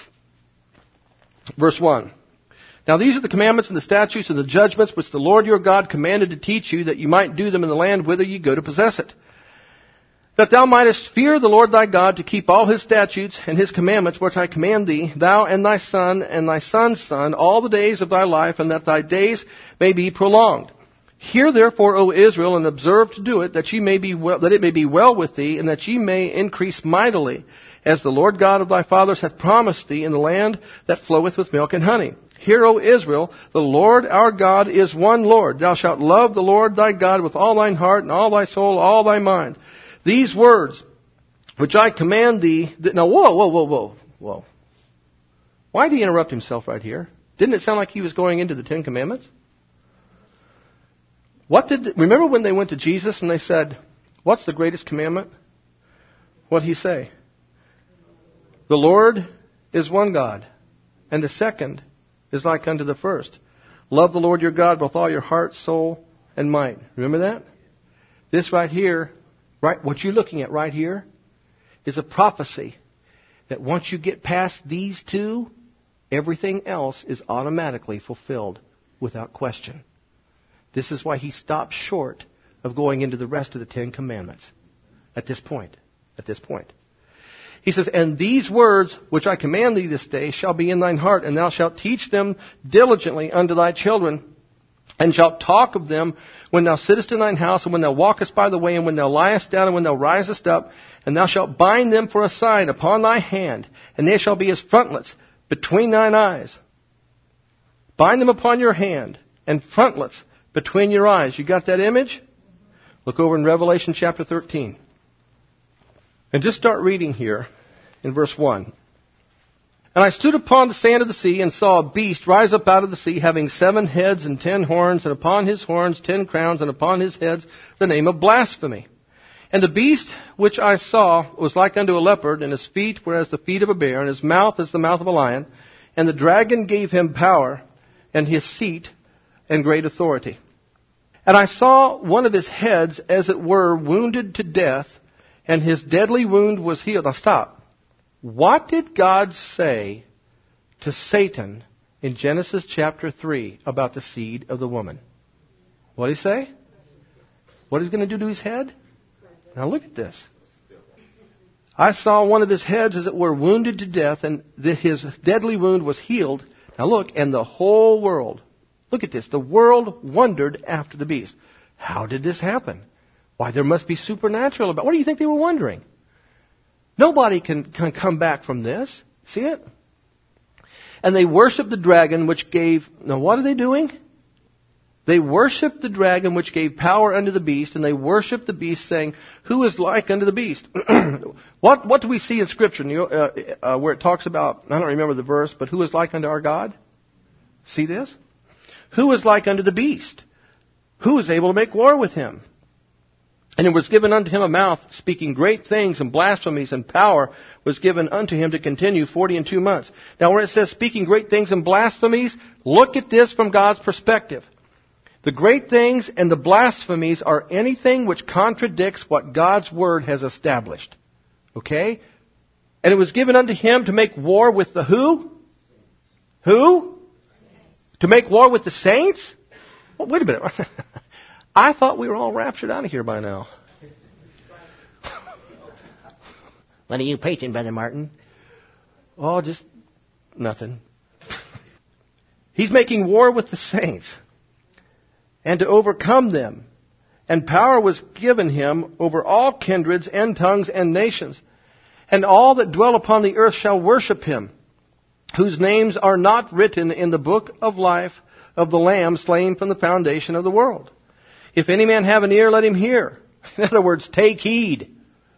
verse one. Now these are the commandments and the statutes and the judgments which the Lord your God commanded to teach you, that you might do them in the land whither ye go to possess it. That thou mightest fear the Lord thy God, to keep all His statutes and His commandments which I command thee, thou and thy son and thy son's son, all the days of thy life, and that thy days may be prolonged. Hear therefore, O Israel, and observe to do it, that ye may be well, that it may be well with thee, and that ye may increase mightily, as the Lord God of thy fathers hath promised thee, in the land that floweth with milk and honey. Hear, O Israel, the Lord our God is one Lord. Thou shalt love the Lord thy God with all thine heart, and all thy soul, all thy mind. These words, which I command thee... That, now, whoa, whoa, whoa, whoa, whoa. Why did he interrupt himself right here? Didn't it sound like he was going into the Ten Commandments? What did... Remember when they went to Jesus and they said, what's the greatest commandment? What did he say? The Lord is one God, and the second is like unto the first. Love the Lord your God with all your heart, soul, and might. Remember that? This right here... Right, what you're looking at right here is a prophecy that once you get past these two, everything else is automatically fulfilled without question. This is why he stopped short of going into the rest of the Ten Commandments at this point. At this point. He says, and these words which I command thee this day shall be in thine heart, and thou shalt teach them diligently unto thy children, and shalt talk of them when thou sittest in thine house, and when thou walkest by the way, and when thou liest down, and when thou risest up, and thou shalt bind them for a sign upon thy hand, and they shall be as frontlets between thine eyes. Bind them upon your hand, and frontlets between your eyes. You got that image? Look over in Revelation chapter thirteen. And just start reading here in verse one. And I stood upon the sand of the sea, and saw a beast rise up out of the sea, having seven heads and ten horns, and upon his horns ten crowns, and upon his heads the name of blasphemy. And the beast which I saw was like unto a leopard, and his feet were as the feet of a bear, and his mouth as the mouth of a lion. And the dragon gave him power, and his seat, and great authority. And I saw one of his heads, as it were, wounded to death, and his deadly wound was healed. Now stop. What did God say to Satan in Genesis chapter three about the seed of the woman? What did he say? What is he going to do to his head? Now look at this. I saw one of his heads, as it were, wounded to death, and his deadly wound was healed. Now look, and the whole world, look at this, the world wondered after the beast. How did this happen? Why, there must be supernatural about it. What do you think they were wondering? Nobody can, can come back from this. See it? And they worshiped the dragon which gave... Now what are they doing? They worshiped the dragon which gave power unto the beast, and they worshiped the beast, saying, who is like unto the beast? what what do we see in Scripture you know, uh, uh, where it talks about, I don't remember the verse, but who is like unto our God? See this? Who is like unto the beast? Who is able to make war with him? And it was given unto him a mouth, speaking great things and blasphemies, and power was given unto him to continue forty and two months. Now where it says speaking great things and blasphemies, look at this from God's perspective. The great things and the blasphemies are anything which contradicts what God's Word has established. Okay? And it was given unto him to make war with the who? Who? To make war with the saints? Well, wait a minute. I thought we were all raptured out of here by now. What are you preaching, Brother Martin? Oh, just nothing. He's making war with the saints and to overcome them. And power was given him over all kindreds and tongues and nations. And all that dwell upon the earth shall worship him, whose names are not written in the book of life of the Lamb slain from the foundation of the world. If any man have an ear, let him hear. In other words, take heed.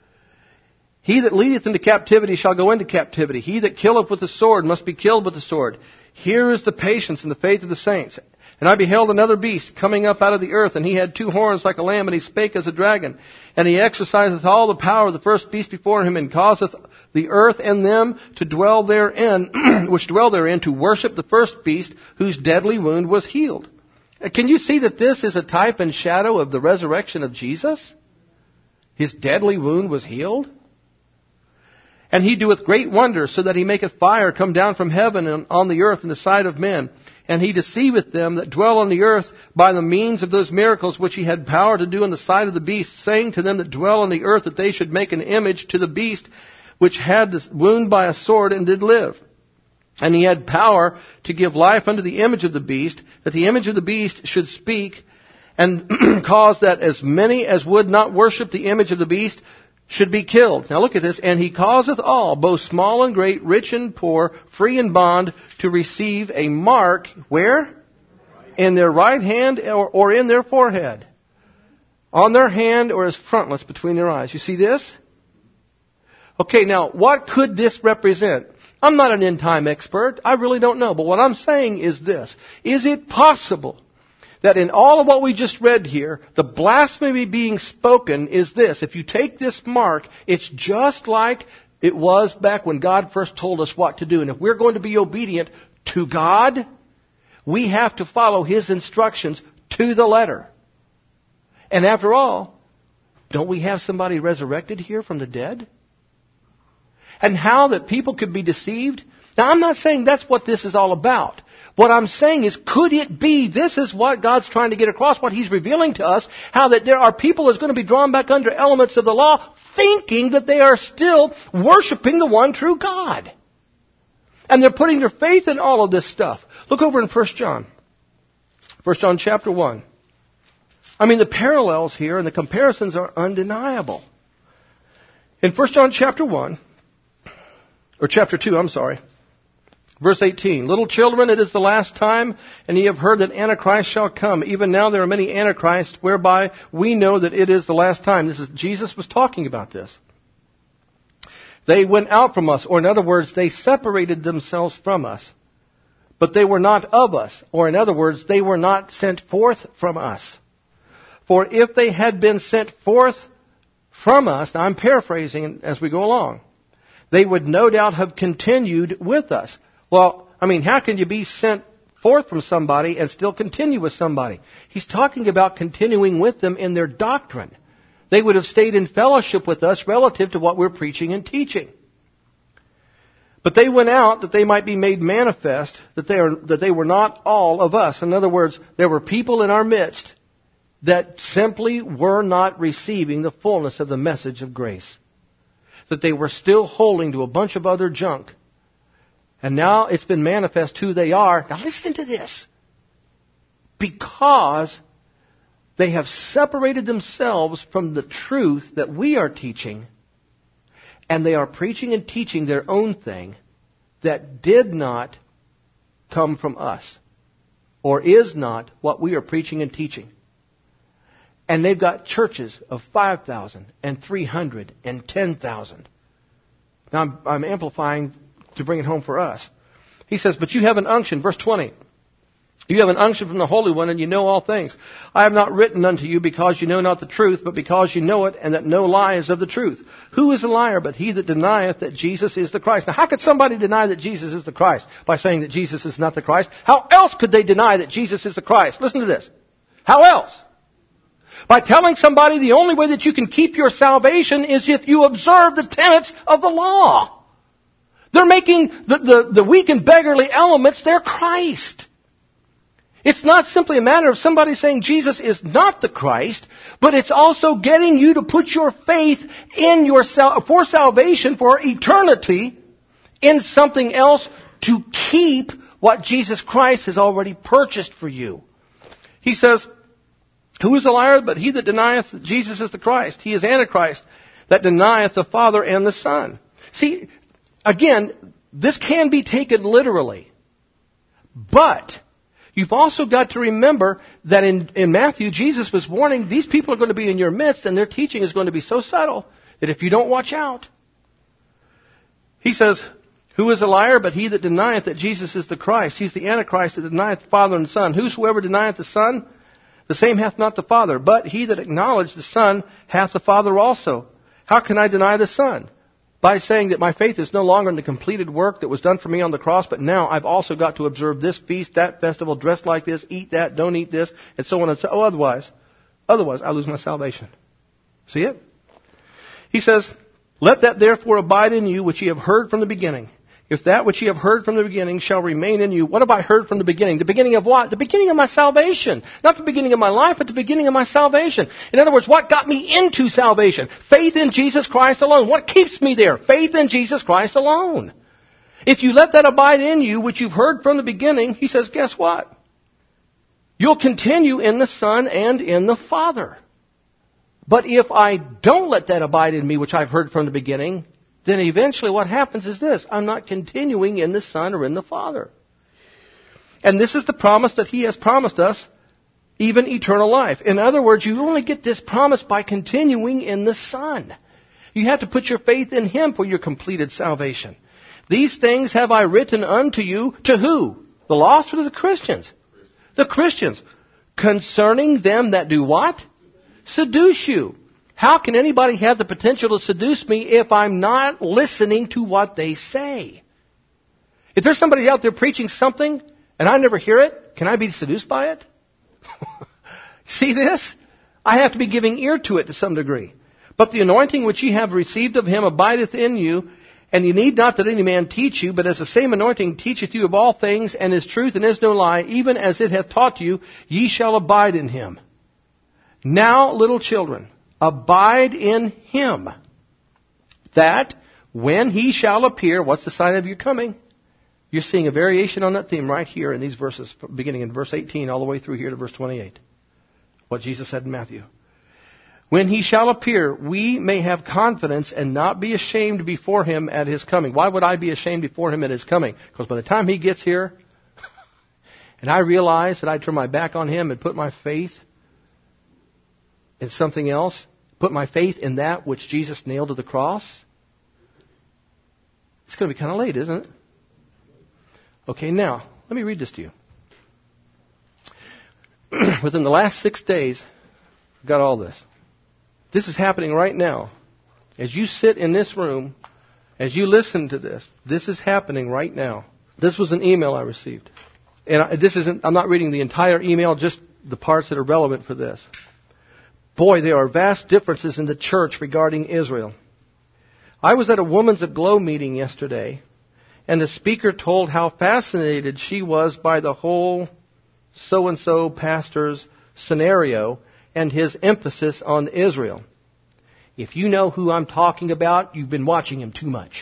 He that leadeth into captivity shall go into captivity. He that killeth with the sword must be killed with the sword. Here is the patience and the faith of the saints. And I beheld another beast coming up out of the earth, and he had two horns like a lamb, and he spake as a dragon. And he exerciseth all the power of the first beast before him, and causeth the earth and them to dwell therein, which dwell therein, to worship the first beast, whose deadly wound was healed. Can you see that this is a type and shadow of the resurrection of Jesus? His deadly wound was healed. And he doeth great wonders, so that he maketh fire come down from heaven on the earth in the sight of men. And he deceiveth them that dwell on the earth by the means of those miracles which he had power to do in the sight of the beast, saying to them that dwell on the earth that they should make an image to the beast which had the wound by a sword and did live. And he had power to give life unto the image of the beast, that the image of the beast should speak, and cause that as many as would not worship the image of the beast should be killed. Now look at this. And he causeth all, both small and great, rich and poor, free and bond, to receive a mark, where? In their right hand or, or in their forehead. On their hand or as frontlets between their eyes. You see this? Okay, now what could this represent? I'm not an end time expert. I really don't know. But what I'm saying is this. Is it possible that in all of what we just read here, the blasphemy being spoken is this? If you take this mark, it's just like it was back when God first told us what to do. And if we're going to be obedient to God, we have to follow His instructions to the letter. And after all, don't we have somebody resurrected here from the dead? And how that people could be deceived? Now, I'm not saying that's what this is all about. What I'm saying is, could it be, this is what God's trying to get across, what He's revealing to us, how that there are people that's going to be drawn back under elements of the law, thinking that they are still worshiping the one true God. And they're putting their faith in all of this stuff. Look over in First John. First John chapter one. I mean, the parallels here and the comparisons are undeniable. In First John chapter one, or chapter two, I'm sorry. Verse eighteen, little children, it is the last time, and ye have heard that Antichrist shall come. Even now there are many Antichrists, whereby we know that it is the last time. This is, Jesus was talking about this. They went out from us, or in other words, they separated themselves from us. But they were not of us, or in other words, they were not sent forth from us. For if they had been sent forth from us, now I'm paraphrasing as we go along, they would no doubt have continued with us. Well, I mean, how can you be sent forth from somebody and still continue with somebody? He's talking about continuing with them in their doctrine. They would have stayed in fellowship with us relative to what we're preaching and teaching. But they went out that they might be made manifest that they are, that they were not all of us. In other words, there were people in our midst that simply were not receiving the fullness of the message of grace. That they were still holding to a bunch of other junk. And now it's been manifest who they are. Now listen to this. Because They have separated themselves from the truth that we are teaching, and they are preaching and teaching their own thing that did not come from us, or is not what we are preaching and teaching. And they've got churches of five thousand and three hundred and ten thousand. Now I'm, I'm amplifying to bring it home for us. He says, but you have an unction, verse twenty. You have an unction from the Holy One, and you know all things. I have not written unto you because you know not the truth, but because you know it, and that no lie is of the truth. Who is a liar but he that denieth that Jesus is the Christ? Now, how could somebody deny that Jesus is the Christ? By saying that Jesus is not the Christ. How else could they deny that Jesus is the Christ? Listen to this. How else? By telling somebody the only way that you can keep your salvation is if you observe the tenets of the law. They're making the, the, the weak and beggarly elements their Christ. It's not simply a matter of somebody saying Jesus is not the Christ, but it's also getting you to put your faith in your sal- for salvation, for eternity, in something else to keep what Jesus Christ has already purchased for you. He says, who is a liar but he that denieth that Jesus is the Christ? He is Antichrist that denieth the Father and the Son. See, again, this can be taken literally, but you've also got to remember that in, in Matthew, Jesus was warning, these people are going to be in your midst, and their teaching is going to be so subtle that if you don't watch out. He says, who is a liar but he that denieth that Jesus is the Christ? He's the Antichrist that denieth the Father and the Son. Whosoever denieth the Son, the same hath not the Father. But he that acknowledgeth the Son hath the Father also. How can I deny the Son? By saying that my faith is no longer in the completed work that was done for me on the cross, but now I've also got to observe this feast, that festival, dress like this, eat that, don't eat this, and so on and so on. Oh, otherwise, otherwise I lose my salvation. See it? He says, let that therefore abide in you which ye have heard from the beginning. If that which ye have heard from the beginning shall remain in you. What have I heard from the beginning? The beginning of what? The beginning of my salvation. Not the beginning of my life, but the beginning of my salvation. In other words, what got me into salvation? Faith in Jesus Christ alone. What keeps me there? Faith in Jesus Christ alone. If you let that abide in you, which you've heard from the beginning, he says, guess what? You'll continue in the Son and in the Father. But if I don't let that abide in me, which I've heard from the beginning, then eventually what happens is this. I'm not continuing in the Son or in the Father. And this is the promise that He has promised us, even eternal life. In other words, you only get this promise by continuing in the Son. You have to put your faith in Him for your completed salvation. These things have I written unto you, to who? The lost or to the Christians? The Christians. Concerning them that do what? Seduce you. How can anybody have the potential to seduce me if I'm not listening to what they say? If there's somebody out there preaching something and I never hear it, can I be seduced by it? See this? I have to be giving ear to it to some degree. But the anointing which ye have received of Him abideth in you, and ye need not that any man teach you, but as the same anointing teacheth you of all things, and is truth and is no lie, even as it hath taught you, ye shall abide in Him. Now, little children, abide in Him, that when He shall appear, what's the sign of your coming? You're seeing a variation on that theme right here in these verses, beginning in verse eighteen all the way through here to verse twenty-eight. What Jesus said in Matthew. When He shall appear, we may have confidence and not be ashamed before Him at His coming. Why would I be ashamed before Him at His coming? Because by the time He gets here, and I realize that I turn my back on Him and put my faith in something else, put my faith in that which Jesus nailed to the cross, it's going to be kind of late, isn't it? Okay, now, let me read this to you. Within the last six days, I've got all this. This is happening right now. As you sit in this room, as you listen to this, this is happening right now. This was an email I received. And I, this isn't, I'm not reading the entire email, just the parts that are relevant for this. Boy, there are vast differences in the church regarding Israel. I was at a Woman's Aglow meeting yesterday, and the speaker told how fascinated she was by the whole so-and-so pastor's scenario and his emphasis on Israel. If you know who I'm talking about, you've been watching him too much.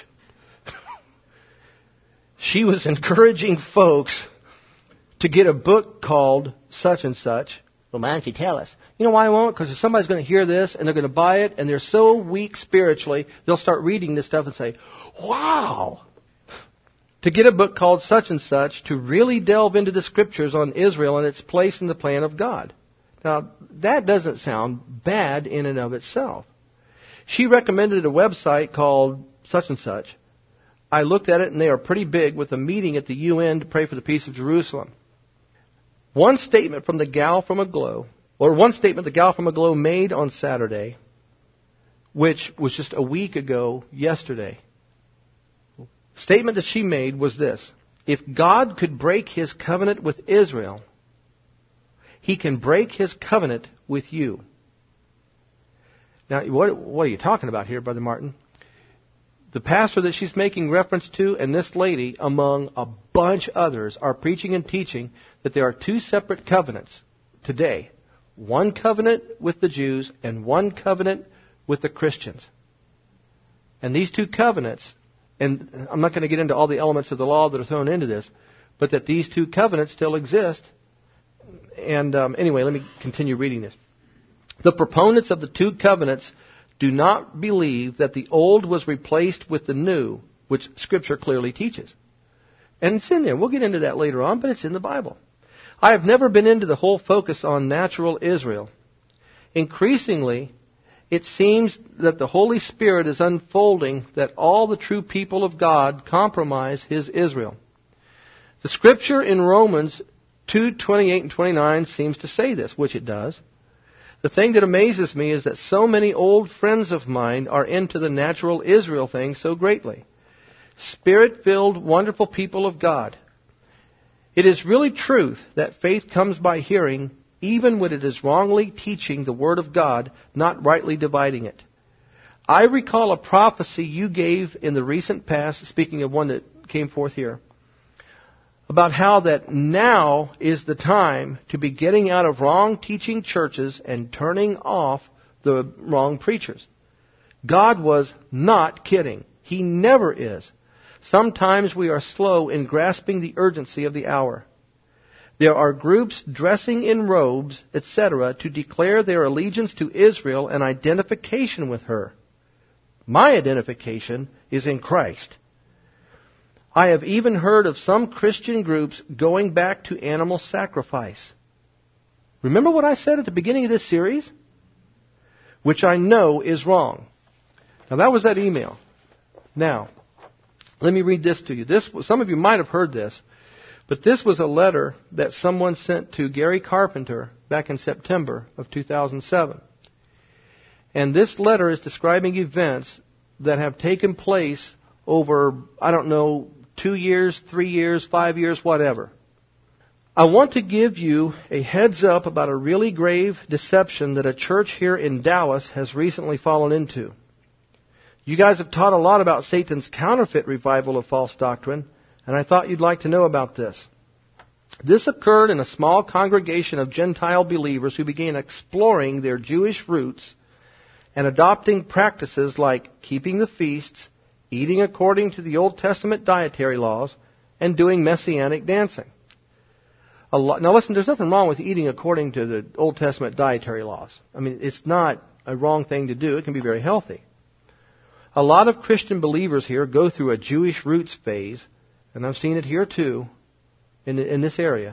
She was encouraging folks to get a book called such and such, Well, why don't you tell us? You know why I won't? Because if somebody's going to hear this and they're going to buy it and they're so weak spiritually, they'll start reading this stuff and say, wow! To get a book called such and such, to really delve into the scriptures on Israel and its place in the plan of God. Now, that doesn't sound bad in and of itself. She recommended a website called such and such. I looked at it and they are pretty big, with a meeting at the U N to pray for the peace of Jerusalem. One statement from the gal from Aglow, or one statement the gal from Aglow made on Saturday, which was just a week ago yesterday. Statement that she made was this: if God could break His covenant with Israel, He can break His covenant with you. Now, what, what are you talking about here, Brother Martin? The pastor that she's making reference to and this lady, among a bunch others, are preaching and teaching that there are two separate covenants today. One covenant with the Jews and one covenant with the Christians. And these two covenants, and I'm not going to get into all the elements of the law that are thrown into this, but that these two covenants still exist. And um, anyway, let me continue reading this. The proponents of the two covenants do not believe that the old was replaced with the new, which Scripture clearly teaches. And it's in there. We'll get into that later on, but it's in the Bible. I have never been into the whole focus on natural Israel. Increasingly, it seems that the Holy Spirit is unfolding that all the true people of God compromise His Israel. The Scripture in Romans two twenty-eight and twenty-nine seems to say this, which it does. The thing that amazes me is that so many old friends of mine are into the natural Israel thing so greatly. Spirit-filled, wonderful people of God. It is really truth that faith comes by hearing, even when it is wrongly teaching the Word of God, not rightly dividing it. I recall a prophecy you gave in the recent past, speaking of one that came forth here, about how that now is the time to be getting out of wrong teaching churches and turning off the wrong preachers. God was not kidding. He never is. Sometimes we are slow in grasping the urgency of the hour. There are groups dressing in robes, et cetera, to declare their allegiance to Israel and identification with her. My identification is in Christ. I have even heard of some Christian groups going back to animal sacrifice. Remember what I said at the beginning of this series? Which I know is wrong. Now that was that email. Now, let me read this to you. This, some of you might have heard this. But this was a letter that someone sent to Gary Carpenter back in September of two thousand seven. And this letter is describing events that have taken place over, I don't know, two years, three years, five years, whatever. I want to give you a heads up about a really grave deception that a church here in Dallas has recently fallen into. You guys have taught a lot about Satan's counterfeit revival of false doctrine, and I thought you'd like to know about this. This occurred in a small congregation of Gentile believers who began exploring their Jewish roots and adopting practices like keeping the feasts, eating according to the Old Testament dietary laws, and doing messianic dancing. A lot, now listen, there's nothing wrong with eating according to the Old Testament dietary laws. I mean, it's not a wrong thing to do. It can be very healthy. A lot of Christian believers here go through a Jewish roots phase, and I've seen it here too, in, in this area.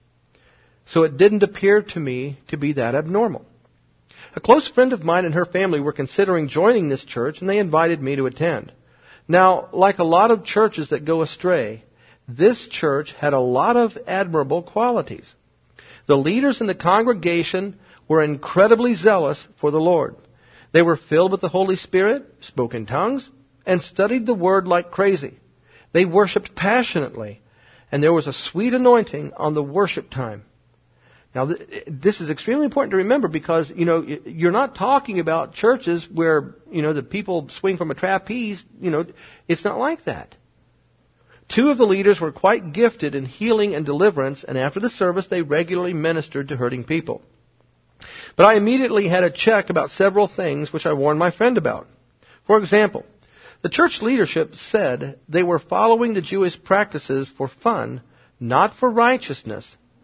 So it didn't appear to me to be that abnormal. A close friend of mine and her family were considering joining this church, and they invited me to attend. Now, like a lot of churches that go astray, this church had a lot of admirable qualities. The leaders in the congregation were incredibly zealous for the Lord. They were filled with the Holy Spirit, spoke in tongues, and studied the Word like crazy. They worshiped passionately, and there was a sweet anointing on the worship time. Now, this is extremely important to remember because, you know, you're not talking about churches where, you know, the people swing from a trapeze. You know, it's not like that. Two of the leaders were quite gifted in healing and deliverance, and after the service, they regularly ministered to hurting people. But I immediately had a check about several things which I warned my friend about. For example, the church leadership said they were following the Jewish practices for fun, not for righteousness,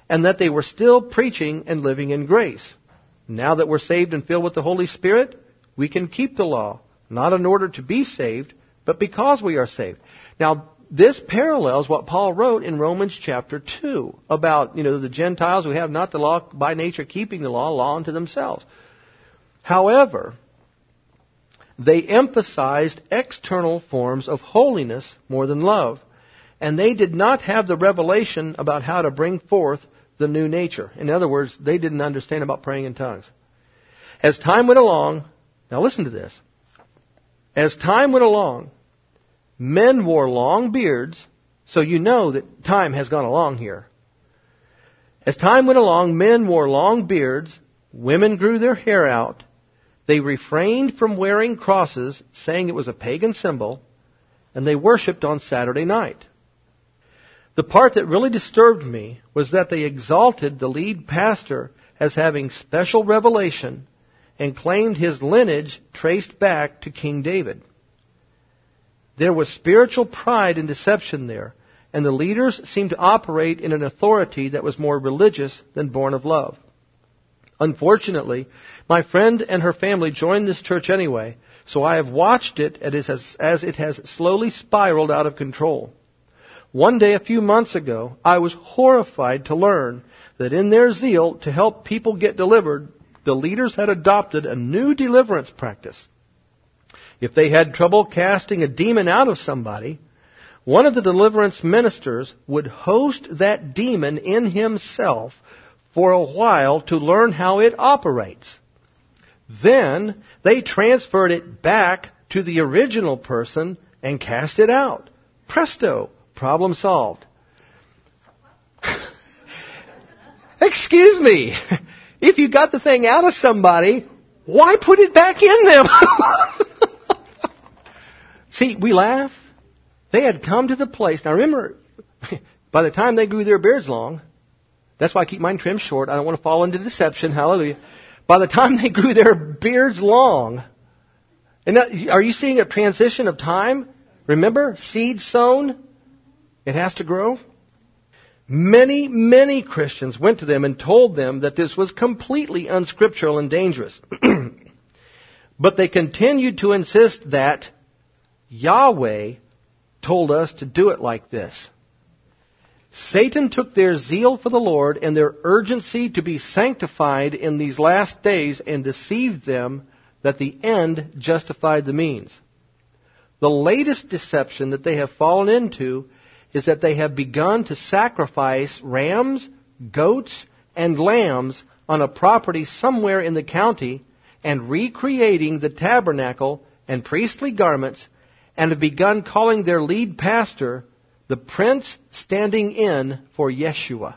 and that they were still preaching and living in grace. Now that we're saved and filled with the Holy Spirit, we can keep the law, not in order to be saved, but because we are saved. Now, this parallels what Paul wrote in Romans chapter two about, you know, the Gentiles who have not the law by nature keeping the law, law unto themselves. However, they emphasized external forms of holiness more than love, and they did not have the revelation about how to bring forth the new nature. In other words, they didn't understand about praying in tongues. As time went along, now listen to this. As time went along, men wore long beards, so you know that time has gone along here. As time went along, men wore long beards, women grew their hair out, they refrained from wearing crosses, saying it was a pagan symbol, and they worshipped on Saturday night. The part that really disturbed me was that they exalted the lead pastor as having special revelation and claimed his lineage traced back to King David. There was spiritual pride and deception there, and the leaders seemed to operate in an authority that was more religious than born of love. Unfortunately, my friend and her family joined this church anyway, so I have watched it as it has slowly spiraled out of control. One day a few months ago, I was horrified to learn that in their zeal to help people get delivered, the leaders had adopted a new deliverance practice. If they had trouble casting a demon out of somebody, one of the deliverance ministers would host that demon in himself for a while to learn how it operates. Then they transferred it back to the original person and cast it out. Presto! Problem solved. Excuse me. If you got the thing out of somebody, why put it back in them? See, we laugh. They had come to the place. Now remember, by the time they grew their beards long, that's why I keep mine trimmed short. I don't want to fall into deception. Hallelujah. By the time they grew their beards long, and that, are you seeing a transition of time? Remember, seed sown, it has to grow. Many, many Christians went to them and told them that this was completely unscriptural and dangerous. But they continued to insist that Yahweh told us to do it like this. Satan took their zeal for the Lord and their urgency to be sanctified in these last days and deceived them that the end justified the means. The latest deception that they have fallen into is that they have begun to sacrifice rams, goats, and lambs on a property somewhere in the county and recreating the tabernacle and priestly garments, and have begun calling their lead pastor the Prince standing in for Yeshua.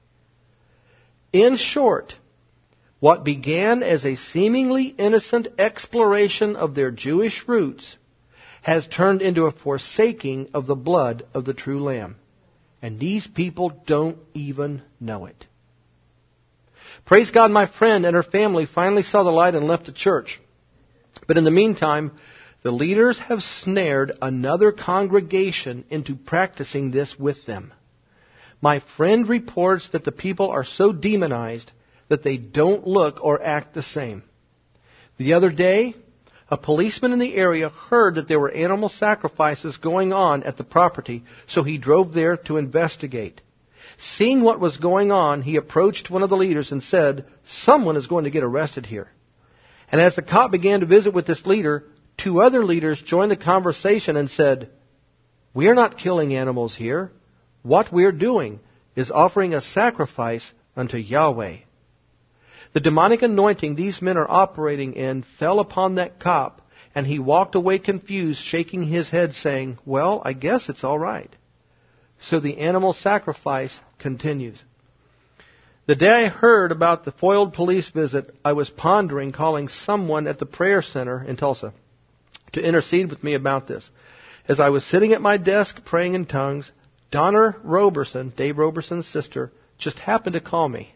In short, what began as a seemingly innocent exploration of their Jewish roots has turned into a forsaking of the blood of the true Lamb. And these people don't even know it. Praise God, my friend and her family finally saw the light and left the church. But in the meantime, the leaders have snared another congregation into practicing this with them. My friend reports that the people are so demonized that they don't look or act the same. The other day, a policeman in the area heard that there were animal sacrifices going on at the property, so he drove there to investigate. Seeing what was going on, he approached one of the leaders and said, "Someone is going to get arrested here." And as the cop began to visit with this leader, two other leaders joined the conversation and said, "We are not killing animals here. What we're doing is offering a sacrifice unto Yahweh." The demonic anointing these men are operating in fell upon that cop, and he walked away confused, shaking his head, saying, "Well, I guess it's all right." So the animal sacrifice continues. The day I heard about the foiled police visit, I was pondering calling someone at the prayer center in Tulsa to intercede with me about this. As I was sitting at my desk praying in tongues, Donna Roberson, Dave Roberson's sister, just happened to call me.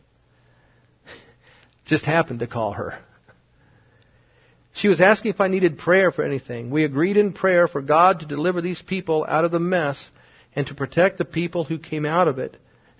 Just happened to call her. She was asking if I needed prayer for anything. We agreed in prayer for God to deliver these people out of the mess and to protect the people who came out of it,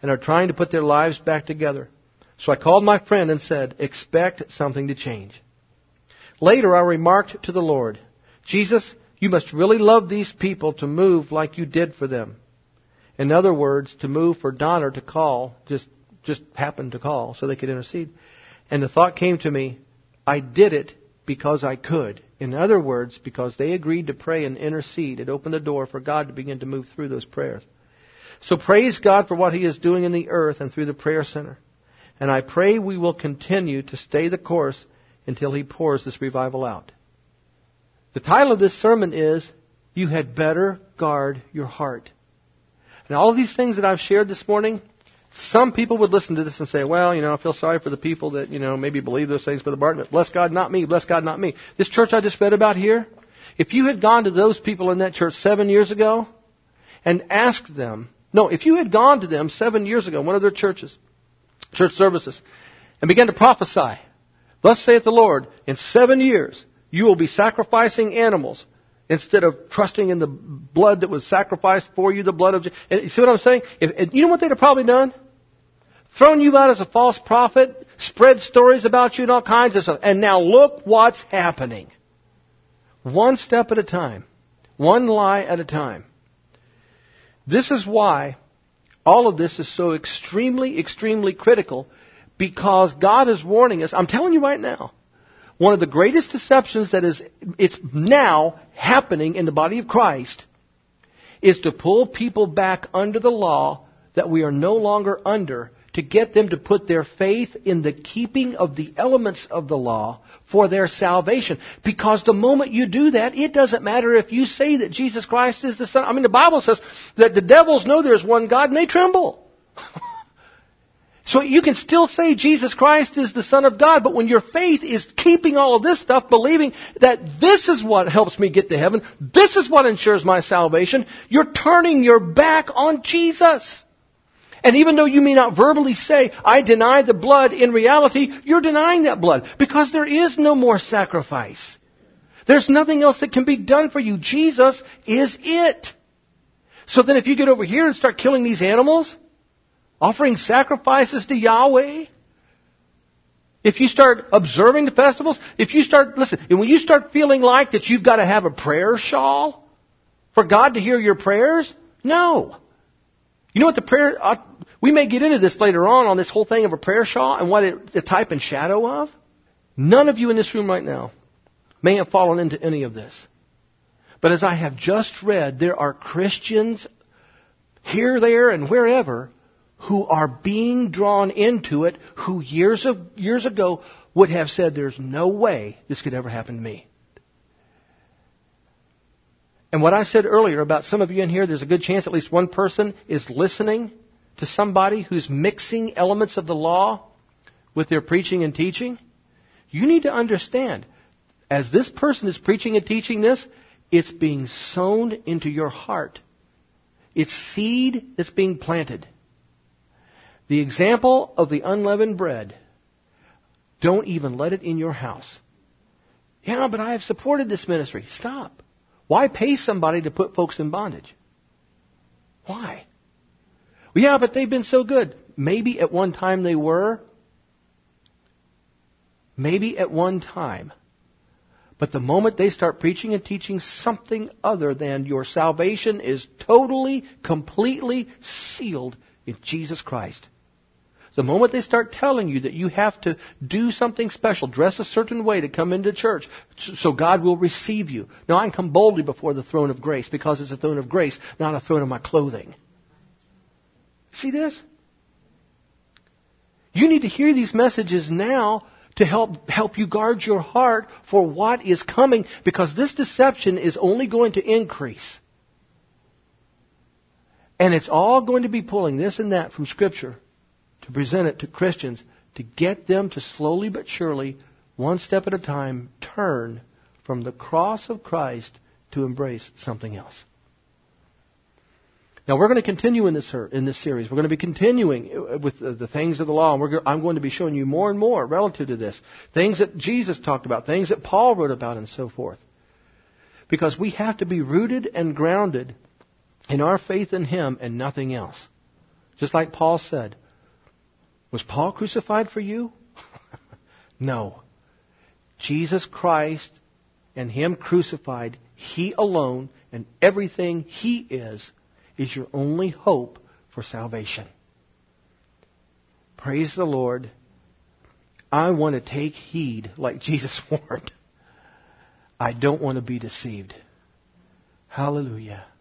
and are trying to put their lives back together. So I called my friend and said, expect something to change. Later I remarked to the Lord, Jesus, you must really love these people to move like you did for them. In other words, to move for Donner to call, just, just happened to call so they could intercede. And the thought came to me, I did it because I could. In other words, because they agreed to pray and intercede, it opened the door for God to begin to move through those prayers. So praise God for what He is doing in the earth and through the prayer center. And I pray we will continue to stay the course until He pours this revival out. The title of this sermon is, You Had Better Guard Your Heart. And all of these things that I've shared this morning, some people would listen to this and say, well, you know, I feel sorry for the people that, you know, maybe believe those things, Brother Barton, but bless God, not me, bless God, not me. This church I just read about here, if you had gone to those people in that church seven years ago and asked them, no, if you had gone to them seven years ago, one of their churches, church services, and began to prophesy, thus saith the Lord, in seven years you will be sacrificing animals instead of trusting in the blood that was sacrificed for you, the blood of... And you see what I'm saying? If, and you know what they'd have probably done? Thrown you out as a false prophet, spread stories about you and all kinds of stuff. And now look what's happening. One step at a time. One lie at a time. This is why all of this is so extremely, extremely critical, because God is warning us. I'm telling you right now, one of the greatest deceptions that is, it's now happening in the body of Christ is to pull people back under the law that we are no longer under, to get them to put their faith in the keeping of the elements of the law for their salvation. Because the moment you do that, it doesn't matter if you say that Jesus Christ is the Son. I mean, the Bible says that the devils know there's one God and they tremble. So you can still say Jesus Christ is the Son of God, but when your faith is keeping all of this stuff, believing that this is what helps me get to heaven, this is what ensures my salvation, you're turning your back on Jesus. And even though you may not verbally say, I deny the blood, in reality, you're denying that blood. Because there is no more sacrifice. There's nothing else that can be done for you. Jesus is it. So then if you get over here and start killing these animals, offering sacrifices to Yahweh, if you start observing the festivals, if you start, listen, and when you start feeling like that you've got to have a prayer shawl for God to hear your prayers, no. You know what the prayer, uh, we may get into this later on, on this whole thing of a prayer shawl and what it, the type and shadow of. None of you in this room right now may have fallen into any of this. But as I have just read, there are Christians here, there, and wherever who are being drawn into it, who years of years ago would have said, there's no way this could ever happen to me. And what I said earlier about some of you in here, there's a good chance at least one person is listening to somebody who's mixing elements of the law with their preaching and teaching. You need to understand, as this person is preaching and teaching this, it's being sown into your heart. It's seed that's being planted. The example of the unleavened bread, don't even let it in your house. Yeah, but I have supported this ministry. Stop. Why pay somebody to put folks in bondage? Why? Well, yeah, but they've been so good. Maybe at one time they were. Maybe at one time. But the moment they start preaching and teaching something other than your salvation is totally, completely sealed in Jesus Christ. The moment they start telling you that you have to do something special, dress a certain way to come into church so God will receive you. Now I can come boldly before the throne of grace because it's a throne of grace, not a throne of my clothing. See this? You need to hear these messages now to help help you guard your heart for what is coming, because this deception is only going to increase. And it's all going to be pulling this and that from Scripture to present it to Christians to get them to slowly but surely, one step at a time, turn from the cross of Christ to embrace something else. Now we're going to continue in this in this series. We're going to be continuing with the, the things of the law, and we're, I'm going to be showing you more and more relative to this. Things that Jesus talked about, things that Paul wrote about, and so forth. Because we have to be rooted and grounded in our faith in Him and nothing else. Just like Paul said. Was Paul crucified for you? No. Jesus Christ and Him crucified, He alone and everything He is, is your only hope for salvation. Praise the Lord. I want to take heed like Jesus warned. I don't want to be deceived. Hallelujah.